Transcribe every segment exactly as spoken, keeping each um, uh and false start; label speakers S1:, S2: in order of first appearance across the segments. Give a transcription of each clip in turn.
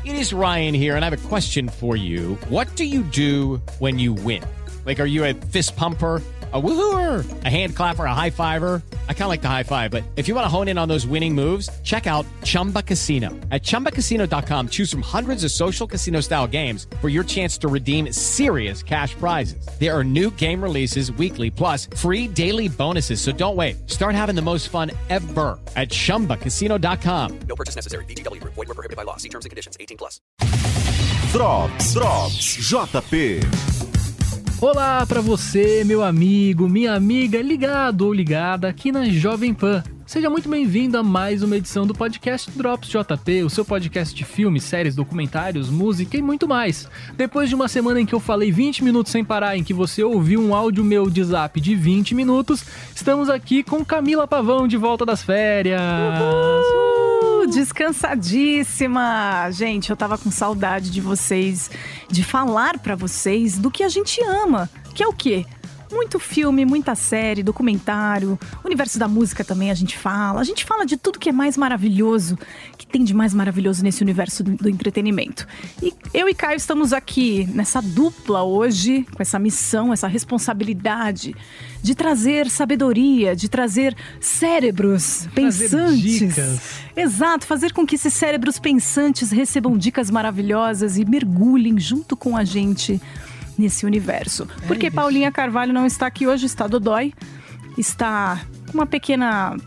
S1: It is Ryan here, and I have a question for you. What do you do when you win? Like, are you a fist pumper, a woohooer, a hand clapper, a high fiver? I kind of like the high five, but if you want to hone in on those winning moves, check out Chumba Casino. At chumba casino dot com, choose from hundreds of social casino style games for your chance to redeem serious cash prizes. There are new game releases weekly, plus free daily bonuses. So don't wait. Start having the most fun ever at chumba casino dot com.
S2: No purchase necessary. V G W Group. Void where prohibited by law. See terms and conditions. eighteen plus.
S3: Drops, Drops, J P.
S4: Olá pra você, meu amigo, minha amiga, ligado ou ligada aqui na Jovem Pan. Seja muito bem-vindo a mais uma edição do podcast Drops J P, o seu podcast de filmes, séries, documentários, música e muito mais. Depois de uma semana em que eu falei vinte minutos sem parar, em que você ouviu um áudio meu de zap de vinte minutos, estamos aqui com Camila Pavão de volta das férias.
S5: Uhul, descansadíssima! Gente, eu tava com saudade de vocês, de falar pra vocês do que a gente ama, que é o quê? Muito filme, muita série, documentário, universo da música também a gente fala. A gente fala de tudo que é mais maravilhoso, que tem de mais maravilhoso nesse universo do, do entretenimento. E eu e Caio estamos aqui nessa dupla hoje, com essa missão, essa responsabilidade de trazer sabedoria, de trazer cérebros pensantes.
S4: Trazer dicas.
S5: Exato, fazer com que esses cérebros pensantes recebam dicas maravilhosas e mergulhem junto com a gente nesse universo. Porque é Paulinha Carvalho não está aqui hoje, está dodói, está com uma pequena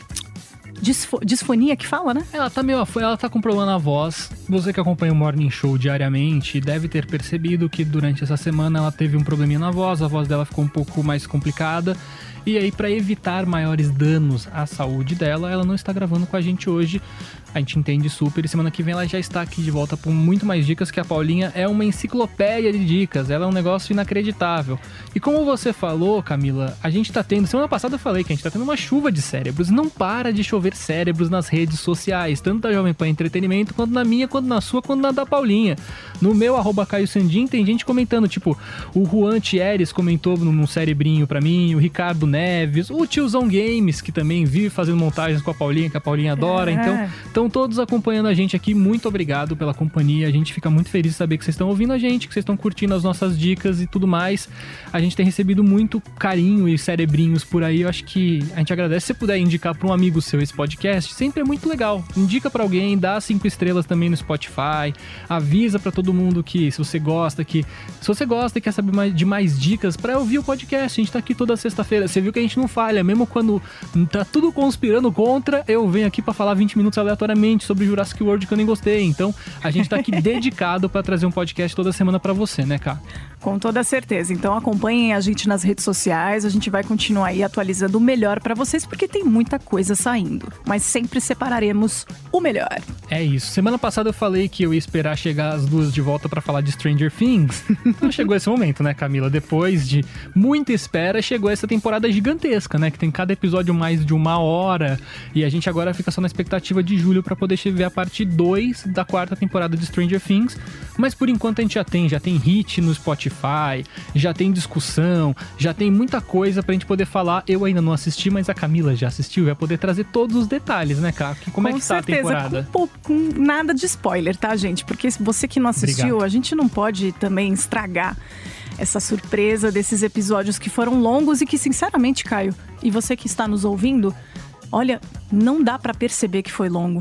S5: disfo- disfonia que fala, né?
S4: Ela tá meio, ela tá com problema na voz. Você que acompanha o Morning Show diariamente deve ter percebido que durante essa semana ela teve um probleminha na voz, a voz dela ficou um pouco mais complicada. E aí, para evitar maiores danos à saúde dela, ela não está gravando com a gente hoje. A gente entende super. E semana que vem ela já está aqui de volta com muito mais dicas, que a Paulinha é uma enciclopédia de dicas. Ela é um negócio inacreditável. E como você falou, Camila, a gente tá tendo... Semana passada eu falei que a gente tá tendo uma chuva de cérebros. Não para de chover cérebros nas redes sociais, tanto da Jovem Pan Entretenimento, quanto na minha, quanto na sua, quanto na da Paulinha. No meu, arroba Caio Sandin, tem gente comentando, tipo, o Juan Thieres comentou num cerebrinho pra mim, o Ricardo Neves, o Tiozão Games, que também vive fazendo montagens com a Paulinha, que a Paulinha adora. É. Então, estão todos acompanhando a gente aqui. Muito obrigado pela companhia. A gente fica muito feliz de saber que vocês estão ouvindo a gente, que vocês estão curtindo as nossas dicas e tudo mais. A gente tem recebido muito carinho e cerebrinhos por aí. Eu acho que a gente agradece. Se você puder indicar para um amigo seu esse podcast, sempre é muito legal. Indica para alguém, dá cinco estrelas também no Spotify. Avisa para todo mundo que se você gosta, que se você gosta e quer saber mais, de mais dicas para ouvir o podcast, a gente tá aqui toda sexta-feira. Você viu que a gente não falha, mesmo quando tá tudo conspirando contra, eu venho aqui pra falar vinte minutos aleatoriamente sobre Jurassic World que eu nem gostei. Então, a gente tá aqui dedicado pra trazer um podcast toda semana pra você, né, Cá?
S5: Com toda certeza. Então, acompanhem a gente nas redes sociais. A gente vai continuar aí atualizando o melhor pra vocês, porque tem muita coisa saindo. Mas sempre separaremos o melhor.
S4: É isso. Semana passada eu falei que eu ia esperar chegar as duas de volta pra falar de Stranger Things. Então, chegou esse momento, né, Camila? Depois de muita espera, chegou essa temporada gigantesca, né? Que tem cada episódio mais de uma hora. E a gente agora fica só na expectativa de julho pra poder ver a parte dois da quarta temporada de Stranger Things. Mas por enquanto a gente já tem, já tem hit no Spotify, já tem discussão, já tem muita coisa pra gente poder falar. Eu ainda não assisti, mas a Camila já assistiu e vai poder trazer todos os detalhes, né, Cá? Como
S5: com
S4: é que
S5: certeza,
S4: tá a temporada?
S5: Com, com nada de spoiler, tá, gente? Porque você que não assistiu,
S4: Obrigado.
S5: A gente não pode também estragar essa surpresa desses episódios que foram longos e que, sinceramente, Caio, e você que está nos ouvindo, olha, não dá pra perceber que foi longo.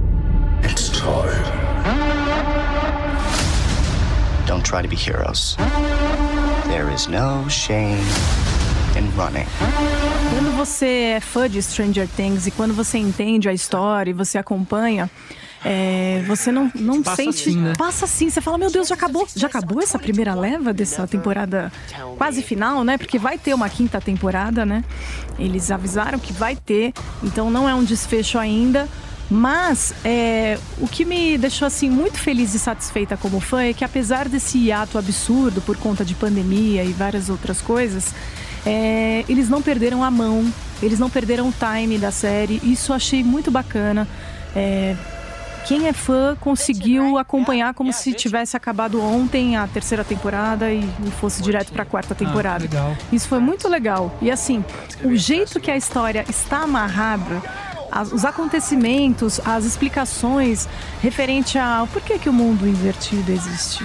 S6: It's time.
S7: Don't try to be heroes. There is no shame in running.
S5: Quando você é fã de Stranger Things e quando você entende a história e você acompanha, é, você não, não
S4: passa
S5: sente...
S4: Assim, né?
S5: Passa assim, você fala, meu Deus, já acabou, já acabou essa primeira leva dessa temporada quase final, né? Porque vai ter uma quinta temporada, né? Eles avisaram que vai ter, então não é um desfecho ainda. Mas é, o que me deixou assim muito feliz e satisfeita como fã é que, apesar desse hiato absurdo por conta de pandemia e várias outras coisas, é, eles não perderam a mão, eles não perderam o time da série. Isso eu achei muito bacana. É, quem é fã conseguiu acompanhar como se tivesse acabado ontem a terceira temporada e, e fosse direto para a quarta temporada.
S4: Ah, legal.
S5: Isso foi muito legal. E assim, o jeito que a história está amarrada, as, os acontecimentos, as explicações referente ao porquê que o mundo invertido existe.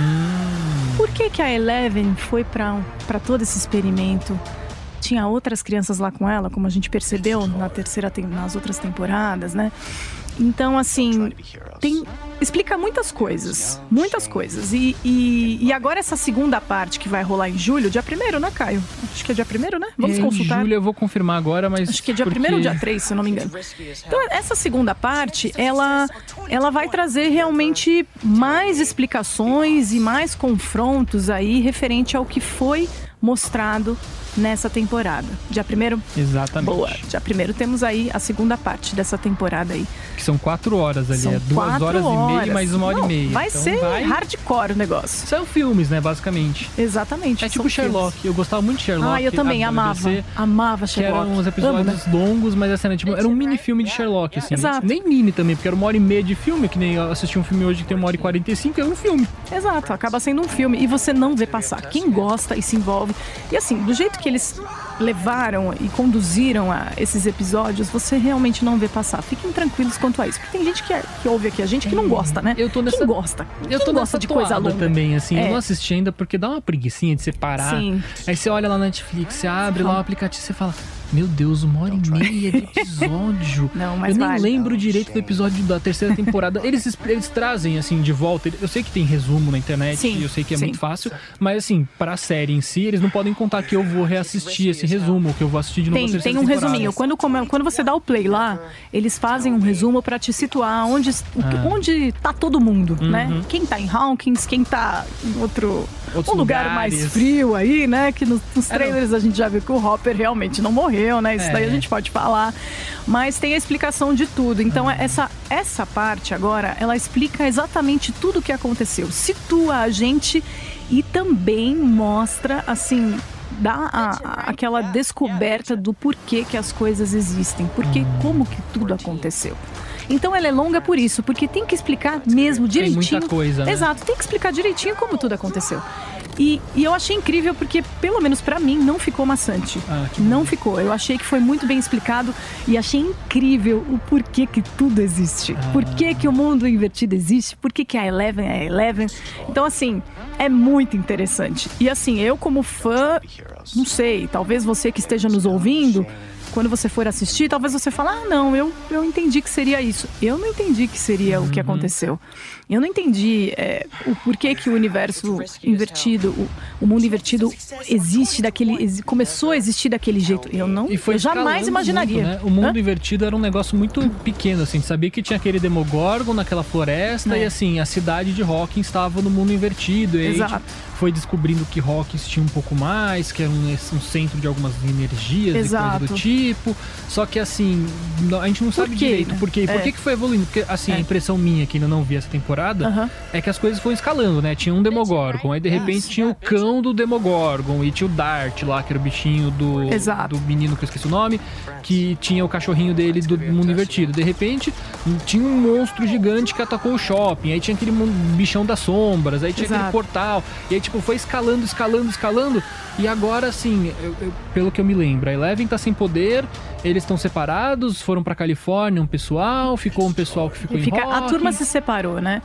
S4: Hum.
S5: Por que que a Eleven foi para para todo esse experimento? Tinha outras crianças lá com ela, como a gente percebeu na terceira, nas outras temporadas, né? Então, assim, tem, explica muitas coisas, muitas coisas. E, e, e agora essa segunda parte que vai rolar em julho, dia primeiro, né, Caio? Acho que é dia primeiro, né? Vamos
S4: é,
S5: consultar.
S4: Em julho eu vou confirmar agora, mas...
S5: Acho que é dia
S4: porque...
S5: primeiro ou dia três, se eu não me engano. Então, essa segunda parte, ela, ela vai trazer realmente mais explicações e mais confrontos aí referente ao que foi mostrado nessa temporada. Dia primeiro?
S4: Exatamente.
S5: Boa. Dia primeiro temos aí a segunda parte dessa temporada aí.
S4: Que são quatro horas ali,
S5: São
S4: é duas
S5: quatro
S4: horas,
S5: horas
S4: e meia mais uma hora
S5: Não,
S4: e meia.
S5: Vai
S4: então
S5: ser
S4: vai...
S5: hardcore o negócio.
S4: São filmes, né, basicamente.
S5: Exatamente.
S4: É tipo
S5: são
S4: Sherlock.
S5: filmes.
S4: Eu gostava muito de Sherlock.
S5: Ah, eu também
S4: a,
S5: amava.
S4: B B C,
S5: amava
S4: que
S5: Sherlock.
S4: eram uns episódios
S5: Amo, né?
S4: longos, mas assim, tipo, era um mini filme de Sherlock, assim.
S5: Exato.
S4: Nem mini também, porque era uma hora e meia de filme, que nem eu assisti um filme hoje que tem uma hora e quarenta e cinco, é um filme.
S5: Exato, acaba sendo um filme e você não vê passar. Quem gosta e se envolve. E assim, do jeito que eles levaram e conduziram a esses episódios, você realmente não vê passar. Fiquem tranquilos quanto a isso. Porque tem gente que, é, que ouve aqui a gente que não gosta, né?
S4: Eu tô nessa...
S5: Quem gosta?
S4: Eu tô
S5: Quem
S4: nessa
S5: gosta de coisa
S4: toada
S5: longa
S4: também, assim.
S5: É.
S4: Eu não assisti ainda porque dá uma preguicinha de separar.
S5: Sim.
S4: Aí você olha lá na Netflix, você abre lá o aplicativo e você fala... Meu Deus, uma hora e meia de episódio.
S5: Não, mas
S4: eu nem
S5: vale.
S4: lembro direito do episódio da terceira temporada. Eles, eles trazem, assim, de volta. Eu sei que tem resumo na internet,
S5: Sim,
S4: eu sei que é
S5: sim.
S4: muito fácil. Mas, assim, pra série em si, eles não podem contar que eu vou reassistir esse resumo, que eu vou assistir de novo a
S5: Tem,
S4: terceira
S5: tem um
S4: temporada.
S5: resuminho. Quando, come- quando você dá o play lá, eles fazem um resumo pra te situar onde, o que-
S4: Ah.
S5: onde tá todo mundo,
S4: Uhum.
S5: né? Quem tá em Hawkins, quem tá em outro
S4: Outros
S5: um lugar
S4: lugares.
S5: mais frio aí, né? Que nos, nos
S4: É, não.
S5: trailers a gente já viu que o Hopper realmente não morreu, né? Isso
S4: É.
S5: daí a gente pode falar. Mas tem a explicação de tudo. Então,
S4: Uhum.
S5: essa, essa parte agora, ela explica exatamente tudo o que aconteceu. Situa a gente e também mostra, assim... dá a, a, aquela descoberta do porquê que as coisas existem, porque como que tudo aconteceu. Então ela é longa por isso, porque tem que explicar mesmo direitinho.
S4: Tem muita coisa, né?
S5: Exato, tem que explicar direitinho como tudo aconteceu. E, e eu achei incrível porque, pelo menos pra mim, não ficou maçante.
S4: Ah, que
S5: não
S4: bom.
S5: ficou. Eu achei que foi muito bem explicado e achei incrível o porquê que tudo existe.
S4: Ah.
S5: Por que que o mundo invertido existe? Por que que a Eleven é a Eleven? Então, assim, é muito interessante. E assim, eu como fã, não sei, talvez você que esteja nos ouvindo, quando você for assistir, talvez você fale, ah, não, eu, eu entendi que seria isso. Eu não entendi que seria
S4: Uhum.
S5: o que aconteceu. Eu não entendi é, o porquê que o universo invertido, o, o mundo invertido existe daquele, exi- começou a existir daquele jeito. Eu não,
S4: E foi
S5: eu jamais
S4: escalando
S5: imaginaria.
S4: muito, né? O mundo
S5: Hã?
S4: invertido era um negócio muito pequeno, assim. Sabia que tinha aquele Demogorgon naquela floresta
S5: É.
S4: e, assim, a cidade de Hawkins estava no mundo invertido. E aí
S5: Exato.
S4: a gente foi descobrindo que Hawkins tinha um pouco mais, que era um, um centro de algumas energias
S5: Exato.
S4: e coisa do tipo. Só que, assim, a gente não sabe
S5: quê,
S4: direito
S5: né?
S4: por quê. Por
S5: É.
S4: que que foi evoluindo? Porque, assim,
S5: É.
S4: a impressão minha, que ainda não vi essa temporada,
S5: Aham.
S4: é que as coisas foram escalando, né? Tinha um Demogorgon, aí de repente tinha o cão do Demogorgon, e tinha o Dart lá, que era o bichinho do,
S5: Exato.
S4: do menino que eu esqueci o nome, que tinha o cachorrinho dele do mundo invertido. De repente, tinha um monstro gigante que atacou o shopping, aí tinha aquele mon- bichão das sombras, aí tinha
S5: Exato.
S4: aquele portal, e aí tipo, foi escalando, escalando, escalando, e agora assim, eu- eu- pelo que eu me lembro, a Eleven tá sem poder, eles estão separados, foram pra Califórnia um pessoal, ficou um pessoal que ficou
S5: E
S4: em
S5: fica, a
S4: Hawkins.
S5: turma se separou, né?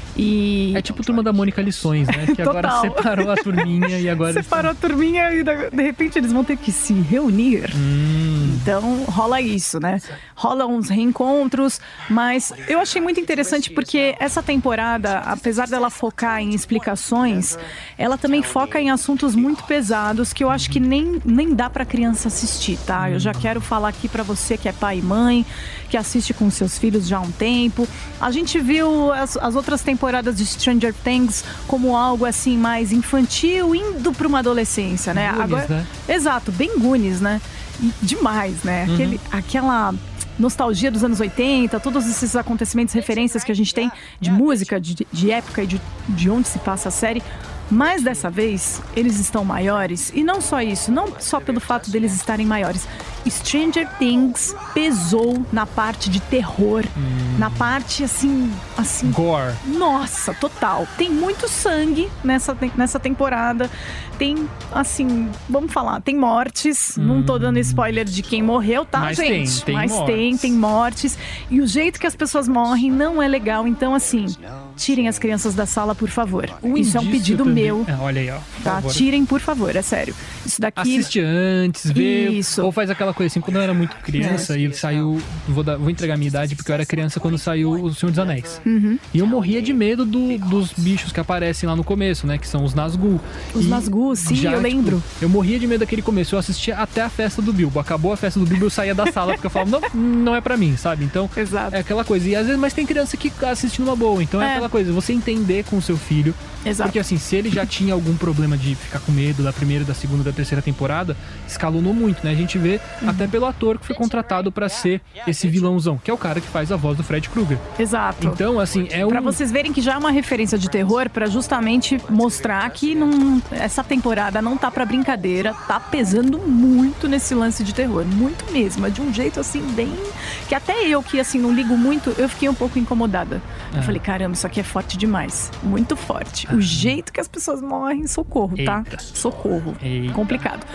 S5: E
S4: É tipo Turma da Mônica Lições, né? Que agora
S5: Total.
S4: separou a turminha e agora... eles
S5: separou a turminha e de de repente eles vão ter que se reunir.
S4: Hum.
S5: Então rola isso, né? Rola uns reencontros, mas eu achei muito interessante porque essa temporada, apesar dela focar em explicações, ela também foca em assuntos muito pesados que eu acho que nem, nem dá pra criança assistir, tá? Eu já quero falar aqui pra você que é pai e mãe, que assiste com seus filhos já há um tempo. A gente viu as, as outras temporadas de Stranger Things como algo assim mais infantil, indo pra uma adolescência, né?
S4: Goonies, né?
S5: Exato, bem Goonies, né? E demais, né?
S4: Uhum.
S5: Aquele, aquela nostalgia dos anos oitenta, todos esses acontecimentos, referências que a gente tem de música, de, de época e de, de onde se passa a série. Mas dessa vez, eles estão maiores. E não só isso, não só pelo fato deles estarem maiores. Stranger Things pesou na parte de terror,
S4: hum.
S5: na parte assim, assim...
S4: Gore.
S5: Nossa, total. Tem muito sangue nessa, nessa temporada. Tem, assim, vamos falar, tem mortes. Hum. Não tô dando spoiler de quem morreu, tá,
S4: Mas
S5: gente?
S4: Tem, tem
S5: Mas
S4: mortes.
S5: tem, tem mortes. E o jeito que as pessoas morrem não é legal. Então, assim, tirem as crianças da sala, por favor.
S4: O
S5: Isso é um pedido
S4: também.
S5: meu.
S4: É, olha aí, ó.
S5: Tá? Tirem, por favor, é sério. Isso daqui...
S4: Assiste antes, vê.
S5: Isso.
S4: Ou faz aquela coisa assim, quando eu era muito criança, é. e saiu. Vou, dar, vou entregar a minha idade, porque eu era criança quando saiu O Senhor dos Anéis.
S5: Uhum.
S4: E eu morria de medo do, dos bichos que aparecem lá no começo, né? Que são os Nazgûl.
S5: Os
S4: e
S5: Nazgûl, sim,
S4: já,
S5: eu lembro.
S4: Tipo, eu morria de medo daquele começo. Eu assistia até a festa do Bilbo. Acabou a festa do Bilbo, eu saía da sala, porque eu falava, não, não é pra mim, sabe? Então,
S5: Exato.
S4: é aquela coisa. E às vezes, mas tem criança que assiste numa boa. Então é, é aquela coisa, você entender com o seu filho.
S5: Exato.
S4: Porque assim, se ele já tinha algum problema de ficar com medo da primeira, da segunda, da terceira temporada, escalonou muito, né? A gente vê uhum. até pelo ator que foi contratado pra ser esse vilãozão, que é o cara que faz a voz do Fred Krueger.
S5: Exato.
S4: Então, assim, é um...
S5: Pra vocês verem que já é uma referência de terror, pra justamente mostrar que não, essa temporada não tá pra brincadeira, tá pesando muito nesse lance de terror, muito mesmo, é de um jeito assim bem... que até eu, que assim, não ligo muito, eu fiquei um pouco incomodada. Ah. Eu falei, caramba, isso aqui é forte demais, muito forte. O jeito que as pessoas morrem, socorro, tá?
S4: Eita.
S5: Socorro.
S4: Eita.
S5: Complicado.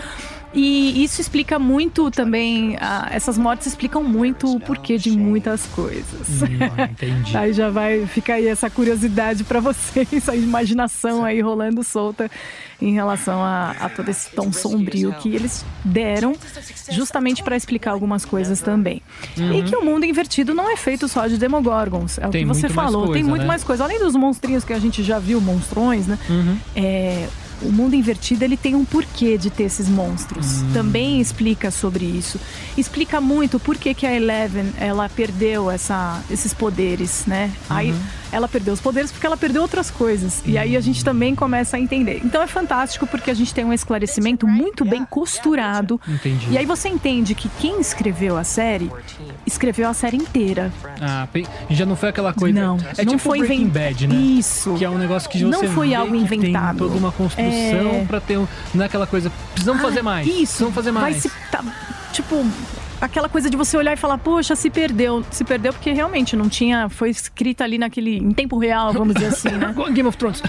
S5: E isso explica muito também, ah, essas mortes explicam muito o porquê de muitas coisas.
S4: Hum, entendi.
S5: Aí já vai ficar aí essa curiosidade pra vocês, a imaginação aí rolando solta em relação a, a todo esse tom sombrio que eles deram justamente pra explicar algumas coisas também. Uhum. E que o mundo invertido não é feito só de Demogorgons, é o
S4: tem
S5: que você falou,
S4: coisa,
S5: tem muito
S4: né?
S5: mais coisa. Além dos monstrinhos que a gente já viu, monstrões, né?
S4: Uhum.
S5: É... O mundo invertido, ele tem um porquê de ter esses monstros. Hum. Também explica sobre isso. Explica muito por que que a Eleven, ela perdeu essa, esses poderes, né? Uhum. Aí ela perdeu os poderes porque ela perdeu outras coisas. E aí a gente também começa a entender. Então é fantástico porque a gente tem um esclarecimento muito bem costurado.
S4: Entendi.
S5: E aí você entende que quem escreveu a série, escreveu a série inteira.
S4: Ah, já não foi aquela coisa...
S5: Não,
S4: é
S5: não
S4: tipo
S5: foi
S4: Breaking
S5: invent...
S4: Bad, né?
S5: Isso.
S4: Que é um negócio que você
S5: não foi
S4: vê
S5: algo
S4: que
S5: inventado.
S4: Tem toda uma construção é... pra ter um... Não é aquela coisa, precisamos ah, fazer mais.
S5: Isso.
S4: Precisamos fazer mais.
S5: Vai se... Tá, tipo... Aquela coisa de você olhar e falar, poxa, se perdeu. Se perdeu porque realmente não tinha... Foi escrita ali naquele... Em tempo real, vamos dizer assim, né?
S4: Game of Thrones.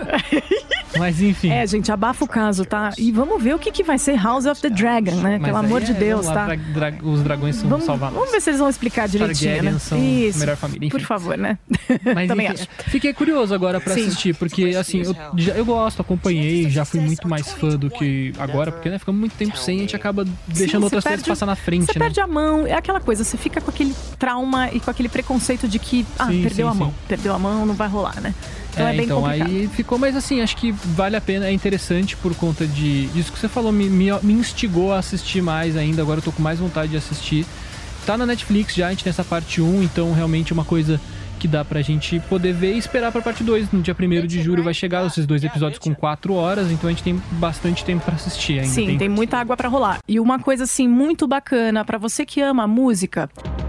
S4: Mas enfim.
S5: É, gente, abafa o caso, tá? E vamos ver o que, que vai ser House of the Dragon, né?
S4: Mas
S5: pelo amor
S4: é,
S5: de Deus,
S4: lá,
S5: tá?
S4: Dra dra os dragões são
S5: vamos,
S4: salvados.
S5: Vamos ver se eles vão explicar direitinho, né?
S4: São
S5: Isso.
S4: a melhor família, enfim.
S5: Por favor, né?
S4: Mas
S5: Também
S4: enfim,
S5: acho.
S4: Fiquei curioso agora pra
S5: Sim.
S4: assistir, porque assim, eu, já, eu gosto, acompanhei, já fui muito mais fã do que agora, porque né, ficamos muito tempo sem, a gente acaba deixando
S5: Sim,
S4: outras
S5: perde,
S4: coisas passar na frente,
S5: você
S4: né?
S5: perde a mão, é aquela coisa, você fica com aquele trauma e com aquele preconceito de que, ah,
S4: sim,
S5: perdeu
S4: sim,
S5: a mão,
S4: sim.
S5: perdeu a mão, não vai rolar, né? Então é, é bem
S4: então
S5: complicado.
S4: aí ficou, mas assim, acho que vale a pena, é interessante por conta de disso que você falou, me, me, me instigou a assistir mais ainda, agora eu tô com mais vontade de assistir. Tá na Netflix já, a gente tem essa parte um, então realmente é uma coisa que dá pra gente poder ver e esperar pra parte dois. No dia primeiro de julho vai chegar esses dois episódios com quatro horas, então a gente tem bastante tempo pra assistir ainda.
S5: Sim, tem, tem muita água pra rolar. E uma coisa assim muito bacana pra você que ama música,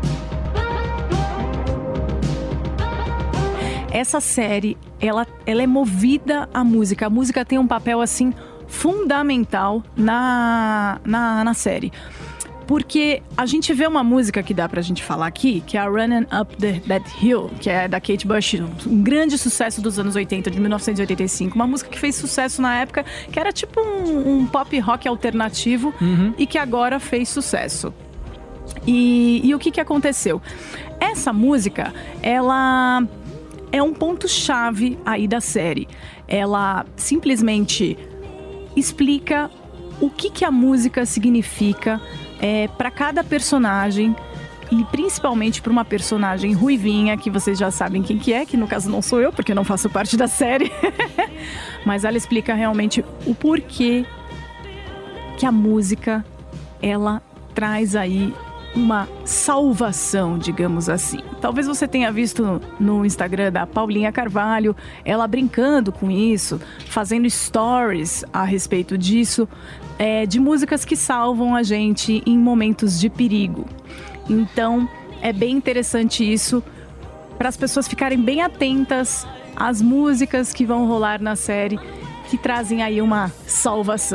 S5: essa série, ela, ela é movida à música. A música tem um papel assim fundamental na, na, na série. Porque a gente vê uma música que dá pra gente falar aqui, que é a Running Up the, That Hill, que é da Kate Bush, um grande sucesso dos anos oitenta, de mil novecentos e oitenta e cinco. Uma música que fez sucesso na época, que era tipo um, um pop rock alternativo, uhum. e que agora fez sucesso. E, e o que que aconteceu? Essa música, ela é um ponto-chave aí da série. Ela simplesmente explica o que que a música significa é, para cada personagem e principalmente para uma personagem ruivinha, que vocês já sabem quem que é, que no caso não sou eu, porque eu não faço parte da série. Mas ela explica realmente o porquê que a música, ela traz aí uma salvação, digamos assim. Talvez você tenha visto no Instagram da Paulinha Carvalho, ela brincando com isso, fazendo stories a respeito disso, é, de músicas que salvam a gente em momentos de perigo. Então, é bem interessante isso, para as pessoas ficarem bem atentas às músicas que vão rolar na série, que trazem aí uma salvação.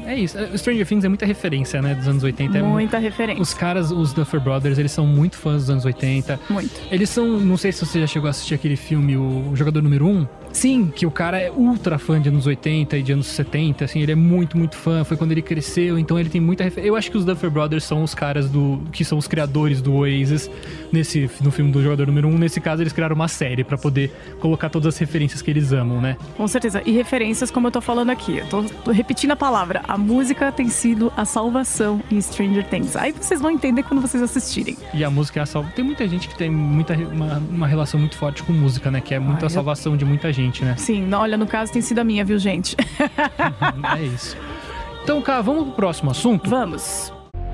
S4: é isso. Stranger Things é muita referência, né, dos anos oitenta.
S5: Muita
S4: é,
S5: referência.
S4: Os caras, os Duffer Brothers, eles são muito fãs dos anos oitenta.
S5: Muito.
S4: Eles são, não sei se você já chegou a assistir aquele filme, O Jogador Número um.
S5: Sim.
S4: Que o cara é ultra fã de anos oitenta e de anos setenta, assim, ele é muito, muito fã. Foi quando ele cresceu, então ele tem muita referência. Eu acho que os Duffer Brothers são os caras do... que são os criadores do Oasis nesse, no filme do Jogador Número um. Nesse caso, eles criaram uma série pra poder colocar todas as referências que eles amam, né?
S5: Com certeza. E referências, como eu tô falando aqui. Eu tô, tô repetindo a palavra. A música tem sido a salvação em Stranger Things. Aí vocês vão entender quando vocês assistirem.
S4: E a música é a salvação. Tem muita gente que tem muita, uma, uma relação muito forte com música, né? Que é muito
S5: Ai,
S4: a salvação eu... de muita gente, né?
S5: Sim. Olha, no caso tem sido a minha, viu, gente?
S4: É isso. Então, Cá, vamos pro próximo assunto?
S5: Vamos.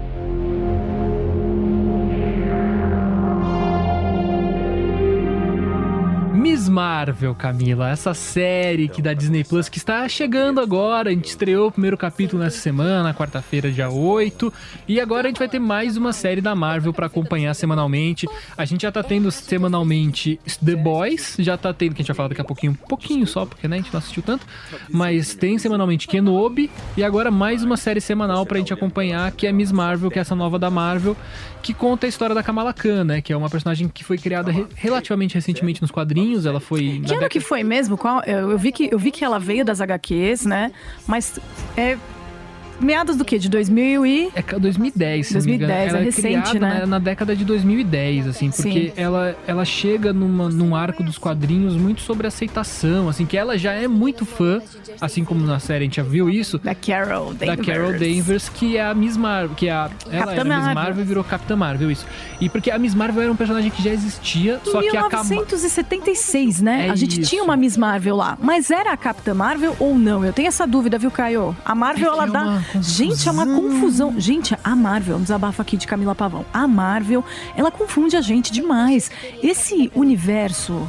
S4: Miss Marvel, Camila, essa série que da Disney Plus que está chegando agora. A gente estreou o primeiro capítulo nessa semana, quarta-feira, dia oito. E agora a gente vai ter mais uma série da Marvel para acompanhar semanalmente. A gente já tá tendo semanalmente The Boys, já tá tendo, que a gente vai falar daqui a pouquinho, um pouquinho só, porque né, a gente não assistiu tanto. Mas tem semanalmente Kenobi. E agora mais uma série semanal pra gente acompanhar, que é Miss Marvel, que é essa nova da Marvel, que conta a história da Kamala Khan, né? Que é uma personagem que foi criada re- relativamente recentemente nos quadrinhos. Ela foi...
S5: Que ano década... que foi mesmo? Qual? Eu, eu, vi que, eu vi que ela veio das agá quês, né? Mas é... meados do quê? De dois mil e...
S4: É dois mil e dez, se
S5: dois mil e dez,
S4: não me engano. Ela
S5: é
S4: é
S5: recente,
S4: criada
S5: né?
S4: na, na década de dois mil e dez, assim, porque ela, ela chega numa, num arco dos quadrinhos muito sobre aceitação, assim, que ela já é muito fã, assim como na série a gente já viu isso.
S5: Da Carol Danvers.
S4: Da Carol Danvers, que é a Miss Marvel, que é a... Ela
S5: Capitã
S4: era a Miss
S5: Marvel.
S4: Marvel e virou Capitã Marvel, isso. E porque a Miss Marvel era um personagem que já existia,
S5: Em
S4: só que
S5: mil novecentos e setenta e seis, né?
S4: É
S5: a gente
S4: isso.
S5: tinha uma Miss Marvel lá. Mas era a Capitã Marvel ou não? Eu tenho essa dúvida, viu, Caio? A Marvel,
S4: É que
S5: ela
S4: é
S5: dá...
S4: uma
S5: Gente, é uma confusão. Gente, a Marvel, um desabafo aqui de Camila Pavão. A Marvel, ela confunde a gente demais. Esse universo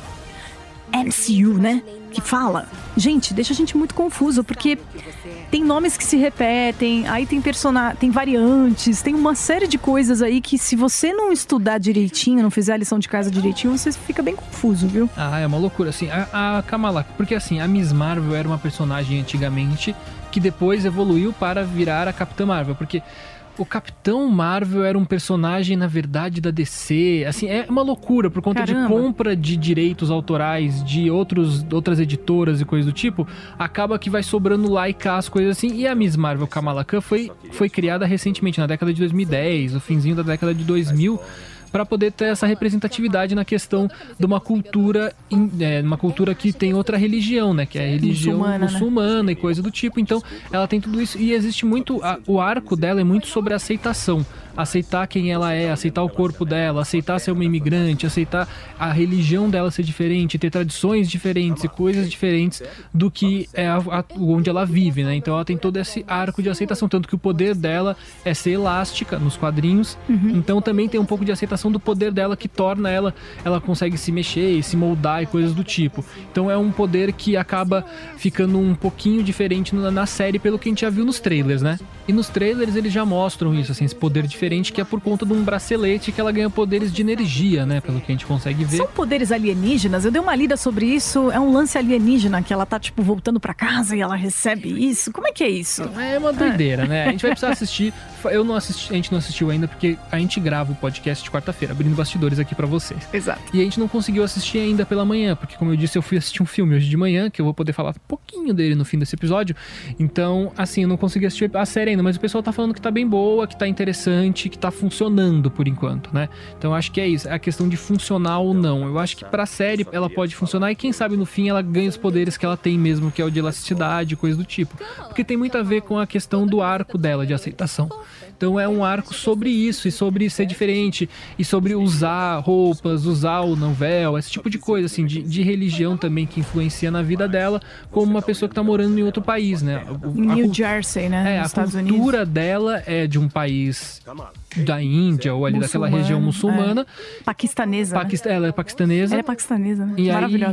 S5: M C U, né? Que fala. Gente, deixa a gente muito confuso, porque tem nomes que se repetem, aí tem personagens, tem variantes, tem uma série de coisas aí que se você não estudar direitinho, não fizer a lição de casa direitinho, você fica bem confuso, viu?
S4: Ah, é uma loucura, assim, a, a Kamala, porque assim, a Miss Marvel era uma personagem antigamente que depois evoluiu para virar a Capitã Marvel, porque o Capitão Marvel era um personagem, na verdade, da D C, assim, é uma loucura, por conta
S5: Caramba.
S4: de compra de direitos autorais de outros, outras editoras e coisas do tipo, acaba que vai sobrando lá e cá as coisas assim, e a Miss Marvel Kamala Khan foi, foi criada recentemente, na década de dois mil e dez, no finzinho da década de dois mil, para poder ter essa representatividade na questão de uma cultura, é, uma cultura que tem outra religião, né? Que é a religião
S5: Muçulmana,
S4: muçulmana,
S5: né?
S4: E coisa do tipo. Então, ela tem tudo isso. E existe muito... A, o arco dela é muito sobre aceitação. Aceitar quem ela é, aceitar o corpo dela, aceitar ser uma imigrante, aceitar a religião dela ser diferente, ter tradições diferentes e coisas diferentes do que é a, a, onde ela vive, né? Então ela tem todo esse arco de aceitação, tanto que o poder dela é ser elástica nos quadrinhos, uhum. Então também tem um pouco de aceitação do poder dela que torna ela, ela consegue se mexer e se moldar e coisas do tipo. Então é um poder que acaba ficando um pouquinho diferente na, na série, pelo que a gente já viu nos trailers, né? E nos trailers eles já mostram isso, assim, esse poder diferente, que é por conta de um bracelete que ela ganha poderes de energia, né? Pelo que a gente consegue ver.
S5: São poderes alienígenas? Eu dei uma lida sobre isso. É um lance alienígena que ela tá, tipo, voltando pra casa e ela recebe isso. Como é que é isso?
S4: É uma doideira, é. né? A gente vai precisar assistir. Eu não assisti, a gente não assistiu ainda porque a gente grava o podcast de quarta-feira, abrindo bastidores aqui pra vocês.
S5: Exato.
S4: E a gente não conseguiu assistir ainda pela manhã, porque como eu disse, eu fui assistir um filme hoje de manhã, que eu vou poder falar um pouquinho dele no fim desse episódio. Então, assim, eu não consegui assistir a série ainda, mas o pessoal tá falando que tá bem boa, que tá interessante, que tá funcionando por enquanto, né? Então, eu acho que é isso, é a questão de funcionar ou não. Eu acho que pra série ela pode funcionar e quem sabe no fim ela ganha os poderes que ela tem mesmo, que é o de elasticidade, coisa do tipo. Porque tem muito a ver com a questão do arco dela, de aceitação. Então é um arco sobre isso, e sobre ser diferente, e sobre usar roupas, usar o não véu, esse tipo de coisa, assim, de, de religião também que influencia na vida dela, como uma pessoa que tá morando em outro país, né?
S5: Em New Jersey, né?
S4: É,
S5: nos
S4: a
S5: Estados
S4: cultura
S5: Unidos.
S4: dela é de um país da Índia, ou ali
S5: Muçulmano,
S4: daquela região muçulmana.
S5: É. Paquistanesa,
S4: Paquist-
S5: né?
S4: Ela é paquistanesa.
S5: Ela é paquistanesa, né?
S4: E aí-
S5: Maravilhosa.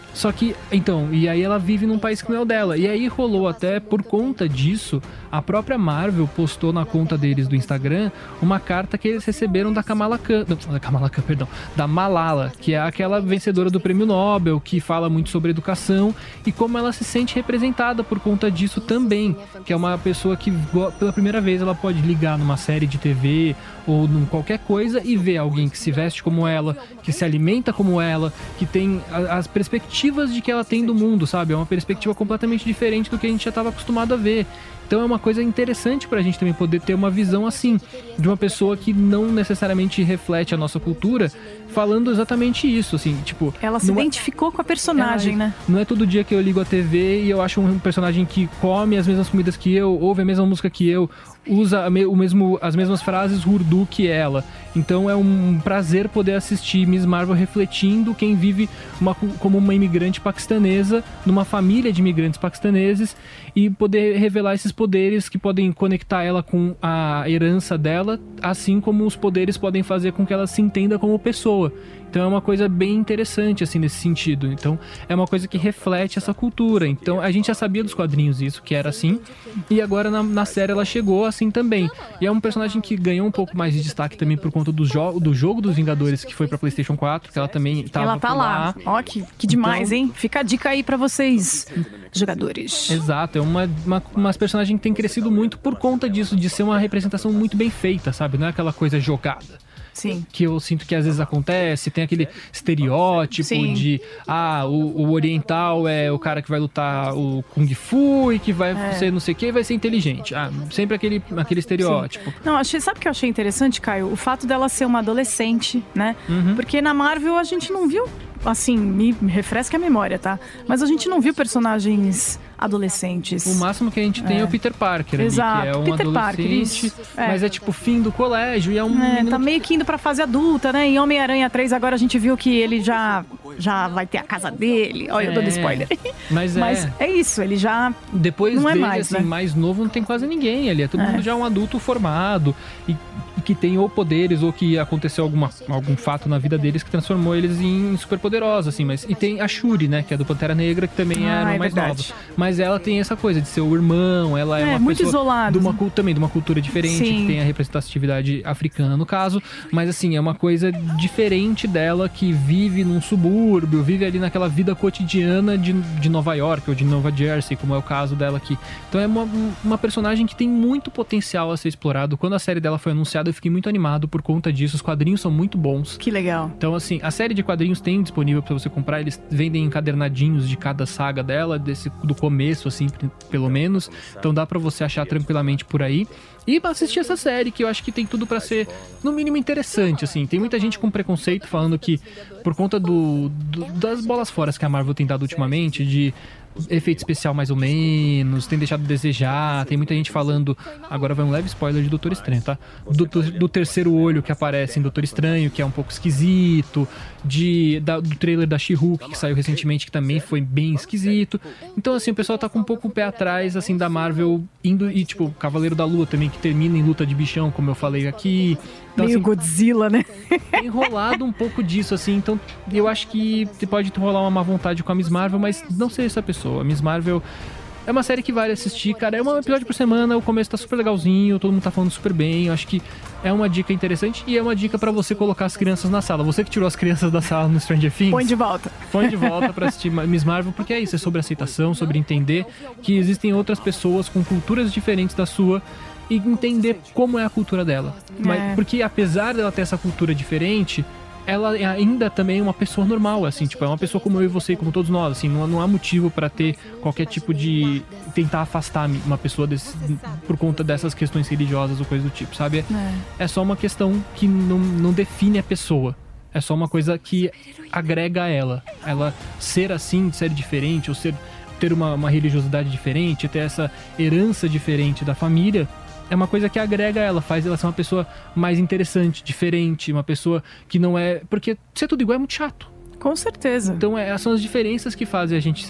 S4: Só que, então, e aí ela vive num país que não é o dela. E aí rolou até, por conta disso, a própria Marvel postou na conta deles do Instagram uma carta que eles receberam da Kamala Khan, não, da Kamala Khan, perdão, da Malala, que é aquela vencedora do Prêmio Nobel, que fala muito sobre educação e como ela se sente representada por conta disso também, que é uma pessoa que pela primeira vez ela pode ligar numa série de T V ou em qualquer coisa e ver alguém que se veste como ela, que se alimenta como ela, que tem as perspectivas de que ela tem do mundo, sabe? É uma perspectiva completamente diferente do que a gente já estava acostumado a ver. Então é uma coisa interessante pra gente também poder ter uma visão assim, de uma pessoa que não necessariamente reflete a nossa cultura, falando exatamente isso, assim, tipo...
S5: Ela se
S4: é...
S5: identificou com a personagem,
S4: ela...
S5: né?
S4: Não é todo dia que eu ligo a T V e eu acho um personagem que come as mesmas comidas que eu, ouve a mesma música que eu, usa o mesmo, as mesmas frases urdu que ela. Então é um prazer poder assistir Miss Marvel refletindo quem vive uma, como uma imigrante paquistanesa, numa família de imigrantes paquistaneses, e poder revelar esses poderes que podem conectar ela com a herança dela, assim como os poderes podem fazer com que ela se entenda como pessoa. Então é uma coisa bem interessante, assim, nesse sentido. Então é uma coisa que reflete essa cultura. Então a gente já sabia dos quadrinhos isso, que era assim, e agora na, na série ela chegou assim também. E é um personagem que ganhou um pouco mais de destaque também por conta do, jo- do jogo dos Vingadores, que foi pra PlayStation quatro, que ela também tava
S5: Ela tá lá.
S4: lá.
S5: Ó, que, que demais,
S4: Então...
S5: hein? Fica a dica aí pra vocês, jogadores.
S4: Exato, é uma, uma, uma personagem que tem crescido muito por conta disso, de ser uma representação muito bem feita, sabe? Não é aquela coisa jogada.
S5: Sim.
S4: Que eu sinto que às vezes acontece, tem aquele estereótipo
S5: Sim.
S4: de ah, o, o oriental é o cara que vai lutar o Kung Fu e que vai
S5: É.
S4: ser não sei o que, vai ser inteligente. Ah, sempre aquele, aquele estereótipo.
S5: Não, achei, sabe o que eu achei interessante, Caio? O fato dela ser uma adolescente, né?
S4: Uhum.
S5: Porque na Marvel a gente não viu, assim, me, me refresca a memória, tá? Mas a gente não viu personagens adolescentes.
S4: O máximo que a gente tem é, é o Peter Parker ali,
S5: Exato,
S4: que é um
S5: Peter
S4: adolescente,
S5: Parker, isso. É.
S4: mas é tipo fim do colégio e é um
S5: É,
S4: menino
S5: tá
S4: que-
S5: meio que indo pra fase adulta, né? Em Homem-Aranha três agora a gente viu que ele já, já vai ter a casa dele. Olha, eu dando
S4: É,
S5: spoiler.
S4: Mas é,
S5: Mas é isso, ele já...
S4: depois
S5: não é
S4: dele,
S5: mais,
S4: assim,
S5: né?
S4: mais novo não tem quase ninguém ali. É todo
S5: É.
S4: mundo já um adulto formado e, e que tem ou poderes ou que aconteceu alguma, algum fato na vida deles que transformou eles em superpoderosos, assim. Mas, e tem a Shuri, né? Que é do Pantera Negra, que também
S5: Ah,
S4: era
S5: é
S4: mais
S5: verdade.
S4: nova. Mas ela tem essa coisa de ser o irmão, ela é,
S5: É,
S4: uma
S5: muito
S4: pessoa
S5: isolada.
S4: de uma, cul- também de uma cultura diferente,
S5: Sim.
S4: que tem a representatividade africana no caso. Mas assim, é uma coisa diferente dela que vive num subúrbio, vive ali naquela vida cotidiana de, de Nova York ou de Nova Jersey, como é o caso dela aqui. Então é uma, uma personagem que tem muito potencial a ser explorado. Quando a série dela foi anunciada, eu fiquei muito animado por conta disso. Os quadrinhos são muito bons.
S5: Que legal.
S4: Então, assim, a série de quadrinhos tem disponível pra você comprar. Eles vendem encadernadinhos de cada saga dela, desse, do começo, assim, pelo menos. Então dá pra você achar tranquilamente por aí. E assistir essa série, que eu acho que tem tudo pra ser, no mínimo, interessante, assim. Tem muita gente com preconceito falando que, por conta do, do- das bolas fora que a Marvel tem dado ultimamente, de efeito especial mais ou menos, tem deixado a desejar, tem muita gente falando, agora vai um leve spoiler de Doutor Estranho, tá? Do, do, do terceiro olho que aparece em Doutor Estranho, que é um pouco esquisito, de, da, do trailer da She-Hulk, que saiu recentemente, que também foi bem esquisito. Então, assim, o pessoal tá com um pouco o pé atrás, assim, da Marvel indo, e tipo, Cavaleiro da Lua também, que termina em luta de bichão, como eu falei aqui. Então,
S5: Meio
S4: assim,
S5: Godzilla, né?
S4: tem rolado um pouco disso, assim, então eu acho que pode rolar uma má vontade com a Miss Marvel, mas não ser essa pessoa. A Miss Marvel é uma série que vale assistir, cara, é um episódio por semana, o começo tá super legalzinho, todo mundo tá falando super bem, eu acho que é uma dica interessante e é uma dica pra você colocar as crianças na sala. Você que tirou as crianças da sala no Stranger Things,
S5: Põe de volta.
S4: põe de volta pra assistir Miss Marvel, porque é isso, é sobre aceitação, sobre entender que existem outras pessoas com culturas diferentes da sua e entender como é a cultura dela. Mas,
S5: É.
S4: porque apesar dela ter essa cultura diferente, ela é ainda também uma pessoa normal, assim, tipo, é uma pessoa como eu e você, como todos nós, assim, não, não há motivo pra ter qualquer tipo de tentar afastar uma pessoa desse, por conta dessas questões religiosas ou coisa do tipo, sabe? É, é só uma questão que não, não define a pessoa. É só uma coisa que agrega a ela. Ela ser assim, ser diferente, ou ser, ter uma, uma religiosidade diferente, ter essa herança diferente da família, é uma coisa que agrega ela, faz ela ser uma pessoa mais interessante, diferente, uma pessoa que não é... Porque ser tudo igual é muito chato.
S5: Com certeza.
S4: Então é, são as diferenças que fazem a gente ser,